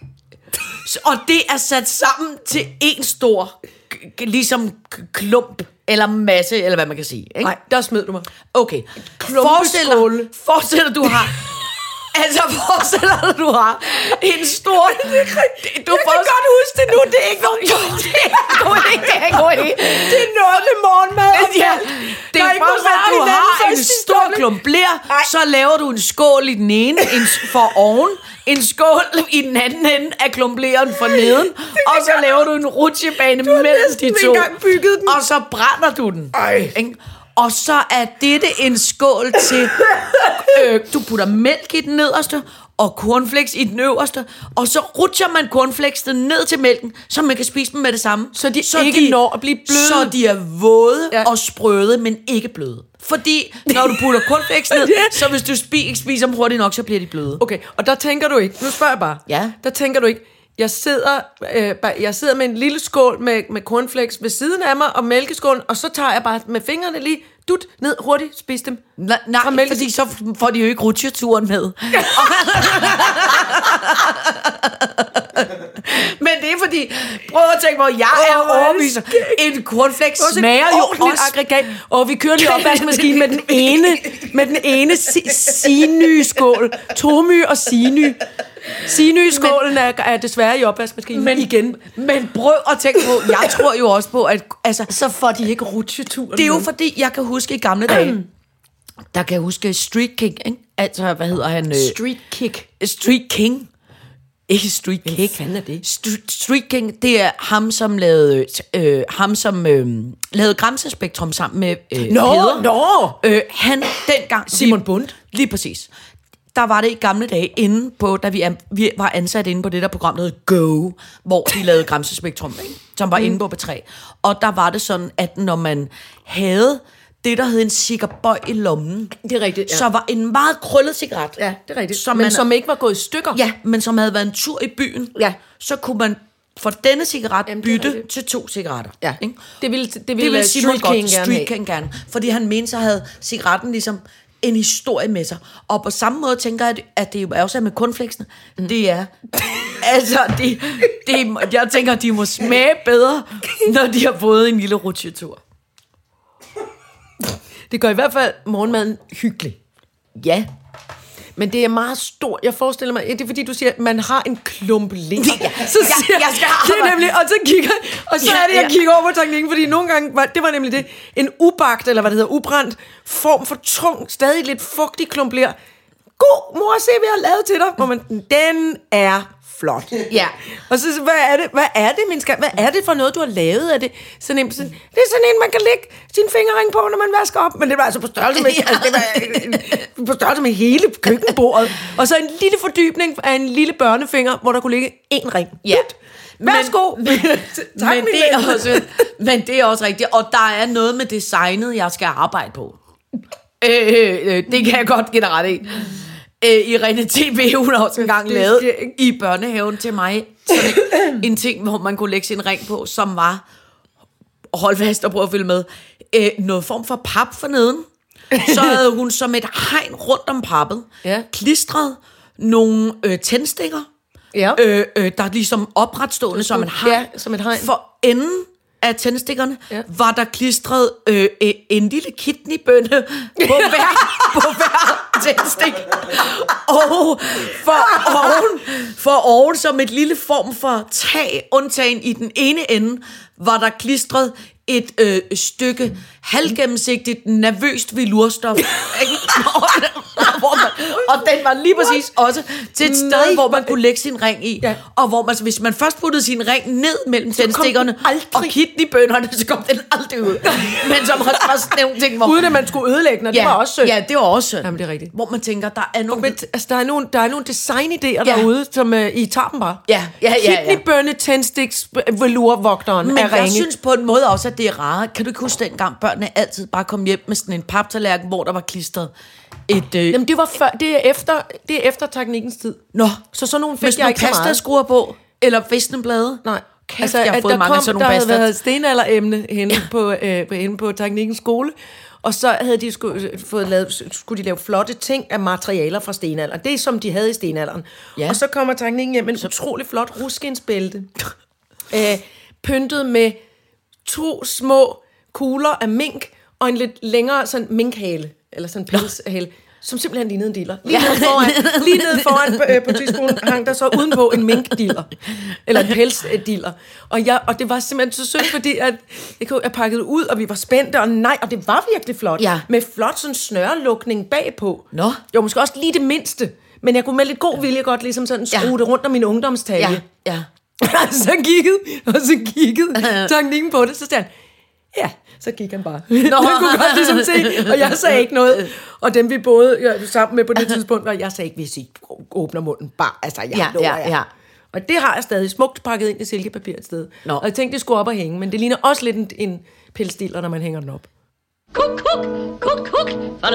Og det er sat sammen til en stor, k- k- ligesom k- klump, eller masse, eller hvad man kan sige. Ikke? Nej, der smed du mig. Okay. Klumpeskåle. Forestil dig, forestil dig, du har... Altså, forestil dig, du har en stor... Du Jeg kan godt huske det nu, det er ikke nogen Jo, det er en god idé, det er en god idé. Det er noget med morgenmad. Ja, det Der er er ikke først, noget at rart du i den har en første stor skål. klump ler, Ej. så laver du en skål i den ene, en s- for oven, en skål i den anden ende af klumpleren for neden, og så laver du en rutsjebane mellem næsten de ikke to. engang bygget den. Og så brænder du den. Ej. Ikke? Og så er dette en skål til, øh, du putter mælk i den nederste, og cornflakes i den øverste, og så rutscher man cornflakesene ned til mælken, så man kan spise dem med det samme. Så de ikke når at blive bløde. Så de er våde Ja. ja. og sprøde, men ikke bløde. Fordi når du putter cornflakes ned, så hvis du spi- ikke spiser dem hurtigt nok, så bliver de bløde. Okay, og der tænker du ikke, nu spørger jeg bare. Ja. Der tænker du ikke, jeg sidder, øh, bare- jeg sidder med en lille skål med, med cornflakes ved siden af mig, og mælkeskålen, og så tager jeg bare med fingrene lige, dut, ned hurtigt, spis dem. Nej, nej Fra mælke- fordi så får de jo ikke rutsjeturen med. Men det er fordi, prøv at tænke på, jeg er Åh, hvor er det overbeviser. En cornflakes Også et smager jo ordentligt også... aggregat. Og vi kører lige opvaskemaskinen med den ene, med den ene si- Siny-skål. Tomy og Siny. Siny-skålen er, er desværre i opvaskemaskinen. Men igen, men prøv at tænke på, jeg tror jo også på, at altså, Så får de ikke rutsjeturen. det er jo fordi, jeg kan huske i gamle dage, der kan jeg huske Street King, ikke? Altså, hvad hedder han? Øh, Street kick. Street King. Ikke Street King. Hvad fanden er det? Street, Street King, det er ham, som lavede, øh, ham, som øh, lavede Gramsespektrum sammen med øh, Nå, Peder. nå. Øh, han dengang... Simon lige- Bundt. Lige præcis. Der var det i gamle dage inde på, da vi, an, vi var ansat inde på det der program, der hed Go, hvor de lavede Gramsespektrum, ikke? Som var mm. inde på P tre. Og der var det sådan, at når man havde det, der hed en cigarbøj i lommen, Det er rigtigt, ja. så var en meget krøllet cigaret. Ja, det er rigtigt. Som Men man, som ikke var gået i stykker. Ja, men som havde været en tur i byen, Ja. så kunne man for denne cigaret Jamen, det er bytte rigtigt. til to cigaretter. Ja. Ikke? Det ville, det ville, Det ville Simon Street godt, King gerne Street have. King gerne. Fordi han mente, så havde cigaretten ligesom en historie med sig. Og på samme måde tænker jeg, at det er også er med cornflakesene. Mm. Det er... altså, det, det, jeg tænker, de må smage bedre, når de har fået en lille rutsjetur. Det gør i hvert fald morgenmaden hyggelig. Ja. Men det er meget stort. Jeg forestiller mig, det er fordi, du siger, at man har en klump ler. Ja, så siger jeg, jeg skal det er nemlig, og så kigger, og så ja, er det, jeg ja. kigger over på teknikken, fordi nogle gange, var, det var nemlig det, en ubagt, eller hvad det hedder, ubrændt form for tung, stadig lidt fugtig klump ler. God mor, se, hvad jeg har lavet til dig. Hvor man, den er flot. Ja. Og så, hvad er det, hvad er det, min skat? Hvad er det for noget, du har lavet? Er det sådan en, sådan, det er sådan en, man kan lægge sin fingerring på, når man vasker op. Men det var altså på størrelse med, ja. altså, det var, på størrelse med hele køkkenbordet. Og så en lille fordybning af en lille børnefinger, hvor der kunne ligge en ring. Ja. Værsgo. Men, tak, men, det er også, men det er også rigtigt. Og der er noget med designet, jeg skal arbejde på. Øh, øh, det kan jeg godt give dig ret i. Øh, Irene T V, hun har også engang lavet i børnehaven til mig sådan en, en ting, hvor man kunne lægge sin ring på, som var, hold fast og prøv at følge med, øh, noget form for pap forneden. Så havde hun som et hegn rundt om pappet, ja. klistret nogle øh, tændstikker, ja. øh, øh, der er ligesom opretstående som, en hegn. Ja, som et hegn. For enden af tændstikkerne, ja. var der klistret øh, en lille kidneybønne på hver, på hver tændstik. Og for oven, for oven som et lille form for tag, undtagen i den ene ende, var der klistret et øh, stykke halvgennemsigtigt, nervøst velurstof. Og den var lige præcis også til et sted, Nej, hvor man kunne lægge sin ring i. Ja. Og hvor man, hvis man først puttede sin ring ned mellem tændstikkerne og kidneybønnerne, så kom den aldrig ud. Men som også var sådan nogle ting, hvor... Uden at man skulle ødelægge den, og ja, det var også synd. Ja, det var også synd. Jamen, det er rigtigt. Hvor man tænker, der er nogle... Men, altså, der er nogle, der er nogle designidéer ja. derude, som uh, I tager dem bare. Ja, ja, ja. ja. Kidneybønne, tændstiks, velurvogteren Men er jeg ringe. synes på en måde også, at det er rart. Kan du ikke huske dengang, børnene altid bare kom hjem med sådan en paptallerken, hvor der var klistret et... Øh... Jamen, det var før, det er efter, det er efter teknikkens tid. Nå, så sådan nogle fik med jeg ikke så meget. pastaskruer på, eller visneblade. Nej. Kæft, altså, jeg har fået mange af sådan nogle bastards. Der havde været stenalderemne henne, Ja. på, øh, på, henne på teknikkens skole, og så havde de skulle, fået lavet, skulle de lave flotte ting af materialer fra stenalderen. Det er som de havde i stenalderen. Ja. Og så kommer teknikken hjem med en utrolig flot ruskensbælte, øh, pyntet med to små kugler af mink og en lidt længere sådan minkhale, eller sådan pelshale, som simpelthen lignede en diller. Lige nede foran, lige nede foran øh, på tyskolen hang der så udenpå en minkdiller, eller en pelsdiller. Og, jeg, og det var simpelthen så synd, fordi at jeg, kunne, jeg pakkede ud, og vi var spændte, og nej, og det var virkelig flot. Ja. Med flot sådan snørelukning bagpå. Nå. Jo, måske også lige det mindste, men jeg kunne med lidt god vilje godt ligesom sådan skrue Ja. det rundt om min ungdomstalje. Ja, ja. så kiggede, og så kiggede teknikken på det, så sagde han, ja, så gik han bare. Nå. Jeg kunne godt ligesom se, og jeg sagde ikke noget. Og dem vi boede ja, sammen med på det tidspunkt, og jeg sagde ikke, hvis I åbner munden, bare, altså, jeg Ja, lover ja, jer. ja. Og det har jeg stadig smukt pakket ind i silkepapir et sted. Nå. Og jeg tænkte, det skulle op og hænge, men det ligner også lidt en, en pelsdiller, når man hænger den op. Kuk, kuk, kuk, kuk.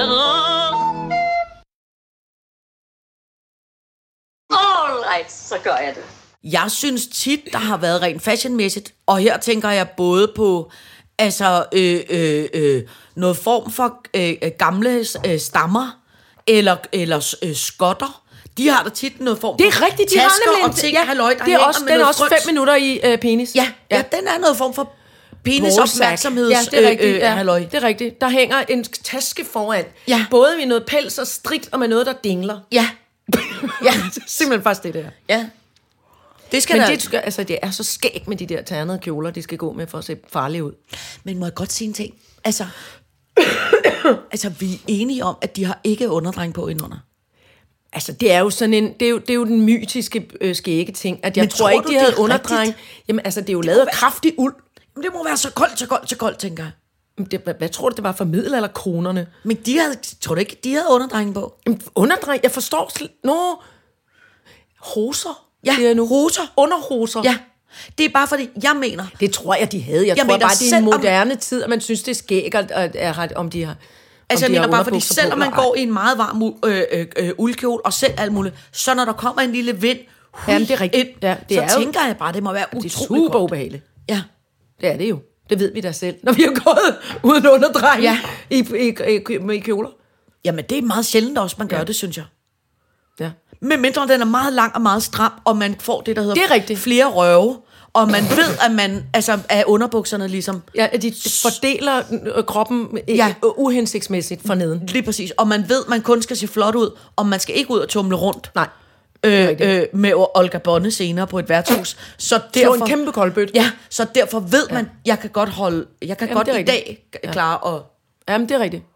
Alright, så gør jeg det. Jeg synes tit, der har været rent fashionmæssigt, og her tænker jeg både på altså øh, øh, øh, noget form for øh, gamle øh, stammer, eller, eller øh, skotter. De har da tit noget form for Det er rigtigt, de har tasker nemlig en- og ting, ja, halløj, der det er hænger også, med den er noget også frøns. fem minutter i øh, penis. Ja, ja, ja, den er noget form for penis Ballsack. opmærksomheds Ja, det er rigtigt. øh, øh, Ja, halløj. det er rigtigt. Der hænger en taske foran. Ja. Både med noget pels og strikt, og med noget, der dingler. Ja, ja, Simpelthen faktisk det der. ja. Det skal Men der... det, skal, altså, det er så skægt med de der ternede kjoler, de skal gå med for at se farlige ud. Men må jeg godt sige en ting? Altså, altså vi er enige om, at de har ikke underdreng på indenunder. Altså, det er jo sådan en, det er jo, det er jo den mytiske øh, skægge ting, at jeg Men tror tror ikke, du, de det havde er underdreng. rigtigt? Jamen, altså, det er jo lavet af kraftig uld. Men det må være så koldt, så koldt, så koldt, tænker jeg. Men det, hvad, hvad tror du, det var for middelalderkronerne? Men de havde, tror du ikke, de havde underdreng på? Jamen, underdreng, jeg forstår slet... Nå, hoser. Ja, det er nu. hoser. Underhoser. Ja, det er bare fordi, jeg mener... Det tror jeg, de havde. Jeg, Jeg tror mener, bare, det er en selvom- moderne tid, at man synes, det er skægt, at, at, at, om de har... Altså om jeg de mener har bare, fordi underbukser på selvom man eller ej. går i en meget varm u- øh, øh, øh, uldkjole, og selv alt muligt, så når der kommer en lille vind, hui, Jamen, det er rigtigt. ind, Ja, det så er jo- tænker jeg bare, det må være Det er utroligt super godt. ubehageligt. Ja. Det er det jo. Det ved vi da selv, når vi har gået uden underdreng Ja. i, i, i, i, med kjoler. Jamen, det er meget sjældent også, man gør ja. det, synes jeg. Ja. Men mindre den er meget lang og meget stram, og man får det, der hedder det er rigtigt. flere røve, og man ved, at man altså er underbukserne ligesom... Ja, at de fordeler kroppen ja. uhensigtsmæssigt fra neden. Lige præcis. Og man ved, at man kun skal se flot ud, og man skal ikke ud og tumle rundt. Nej. Øh, øh, med Olga Bonne senere på et værtshus. Så derfor, en kæmpe koldbøt. Ja, så derfor ved man, ja. jeg kan godt holde... Jeg kan Jamen, godt i dag klare og... Jamen, det er rigtigt.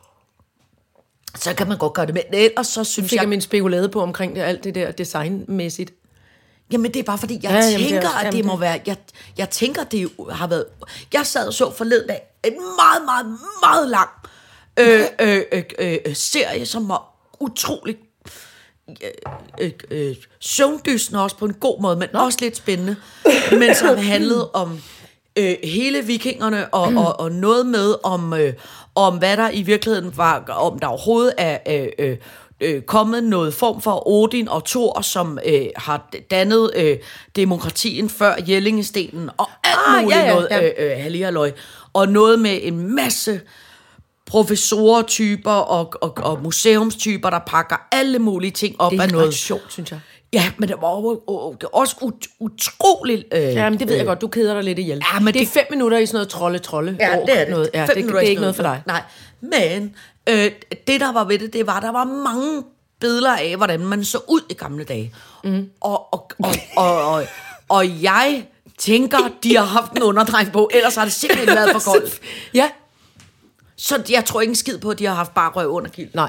Så kan man godt gøre det, men ellers så synes jeg... jeg... min spekulade på omkring det, alt det der designmæssigt. Jamen, det er bare fordi, jeg ja, tænker, jamen, det er, at det må være... Jeg, jeg tænker, det har været... Jeg sad og så forleden dag en meget, meget, meget lang øh, øh, øh, øh, serie, som var utrolig øh, øh, søvndysende også på en god måde, men Nå. også lidt spændende. Men som handlede om øh, hele vikingerne, og, mm. og, og noget med om, øh, om, hvad der i virkeligheden var... Om der overhovedet er... Øh, øh, Øh, kommet noget form for Odin og Thor, som øh, har dannet øh, demokratien før Jellingestenen, og alt ah, muligt ja, ja, noget ja. Øh, øh, hallihalløj. Og noget med en masse professortyper og, og, og museumstyper, der pakker alle mulige ting op af noget. Det er ret sjovt, synes jeg. Ja, men det var også ut- utroligt... Øh, ja, men det ved jeg godt, du keder dig lidt ihjel. Ja, men det er det, fem minutter i sådan noget trolde-trolde. Ja, det er noget. Ja, det, det er ikke noget for dig. Nej, men øh, det, der var ved det, det var, der var mange billeder af, hvordan man så ud i gamle dage. Mm. Og, og, og, og, og, og jeg tænker, de har haft en underdrejning på, ellers har det simpelthen været for koldt. Ja. Så jeg tror ikke en skid på, at de har haft bare røv under kild. Nej.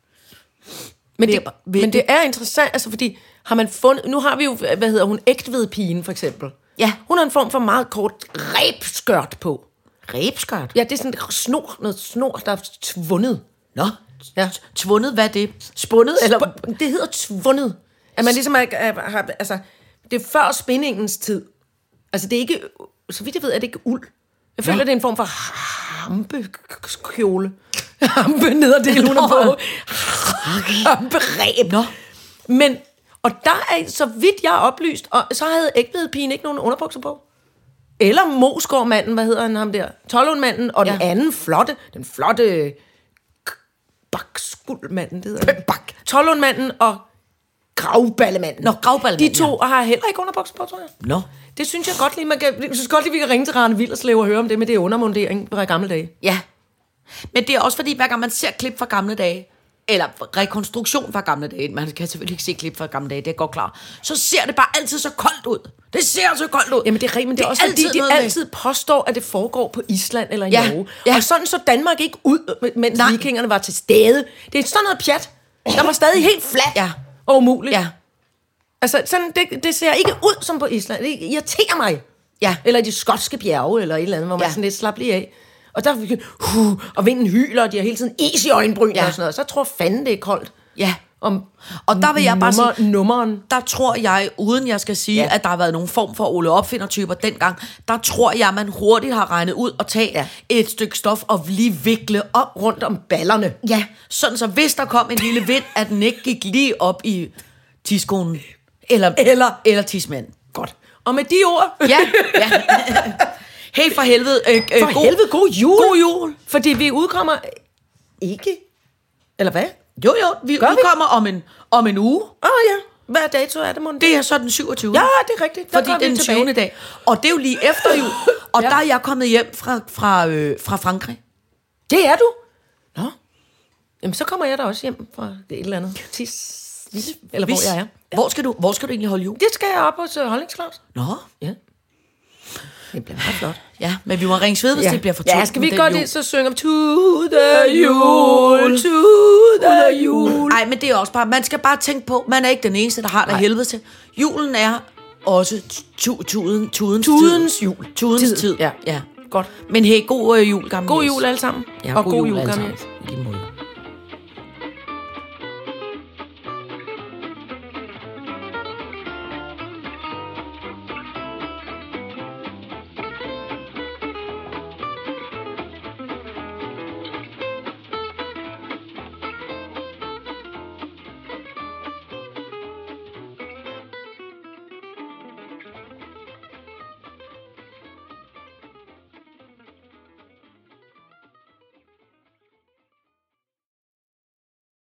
Men det, det, men det er interessant, altså fordi har man fundet, nu har vi jo, hvad hedder hun, Ægtved-pigen for eksempel. Ja. Hun har en form for meget kort rebskørt på. Rebskørt? Ja, det er sådan snor, noget snor, der er tvundet. Nå, ja. Tvundet, hvad er det? Spundet? Eller? Sp- det hedder tvundet. At man ligesom er, er, er, altså, det er før spændingens tid. Altså det er ikke, så vidt jeg ved, er det ikke uld. Jeg føler, ja. det er en form for hampekjole. Hampe nederdel, hun er på. Hampereb. Nå. Men, og der er, så vidt jeg er oplyst, og så havde Ægtved-pigen ikke nogen underbukser på. Eller Mosgaard-manden, hvad hedder han ham der? Tollundmanden, og ja. den anden flotte, den flotte Bakskuldmanden, det hedder han. Bak. Tollundmanden og Gravballemanden. Nå, Gravballemanden, de to ja. har heller ikke underbukser på, tror jeg. Nå. Det synes jeg godt lige, man kan, jeg synes godt lige, vi kan ringe til Rane Willerslev og høre om det med det undermundering fra gamle dage. Ja. Men det er også fordi, hver gang man ser klip fra gamle dage, eller rekonstruktion fra gamle dage, man kan selvfølgelig ikke se klip fra gamle dage, det er godt klar, så ser det bare altid så koldt ud. Det ser så koldt ud. Jamen det er rigtigt, men det, det er også fordi, de altid med. påstår, at det foregår på Island eller i ja. Norge. Ja. Og sådan så Danmark ikke ud, mens Nej. vikingerne var til stede. Det er sådan noget pjat. Der var stadig helt fladt ja. og umuligt. Ja. Altså, sådan, det, det ser ikke ud som på Island. Det irriterer mig. Ja. Eller de skotske bjerge, eller et eller andet, hvor man ja. sådan lidt slap lige af. Og der uh, og vinden hyler, og de har hele tiden is i øjenbryn ja. og sådan noget. Så jeg tror fanden, det er koldt. Ja. Om og der vil jeg nummer, bare sige, nummeren. Der tror jeg, uden jeg skal sige, ja. at der har været nogen form for Ole Opfinder-typer dengang, der tror jeg, man hurtigt har regnet ud og tage ja. et stykke stof og lige vikle op rundt om ballerne. Ja, sådan så hvis der kom en lille vind, at den ikke gik lige op i tiskonen. Eller, eller, eller tismanden. Godt. Og med de ord... Ja, ja. Hey for helvede. Øh, øh, for god, helvede, god jul. God jul. Fordi vi udkommer... Ikke? Eller hvad? Jo, jo, vi Gør udkommer vi? om en, om en uge. Åh oh, ja. Hvad dato er det, Monday? Det er så den syvogtyvende Ja, det er rigtigt. Der fordi det er den tyvende dag. Og det er jo lige efter jul. Og ja. der er jeg kommet hjem fra, fra, øh, fra Frankrig. Det er du? Nå. Jamen, så kommer jeg da også hjem fra det et eller andet. Tis. Eller Hvis, hvor jeg er. Ja. Hvor, skal du, hvor skal du egentlig holde jul? Det skal jeg op hos uh, Holdningsklaus. Nå. Ja. Det bliver meget flot. Ja, men vi må ringe sved, hvis ja. det bliver for tungt. Ja, skal vi godt det, så synge om To the jul, to the jul. Nej, men det er også bare, man skal bare tænke på, man er ikke den eneste, der har der helvede til. Julen er også tu, tuden, tudens, tudens jul. Tudens tid. tid. Ja. ja, godt. Men hey, god øh, jul, gamle. God jul alle sammen. Ja, og god, god jul, jul, gamle. I lige måde.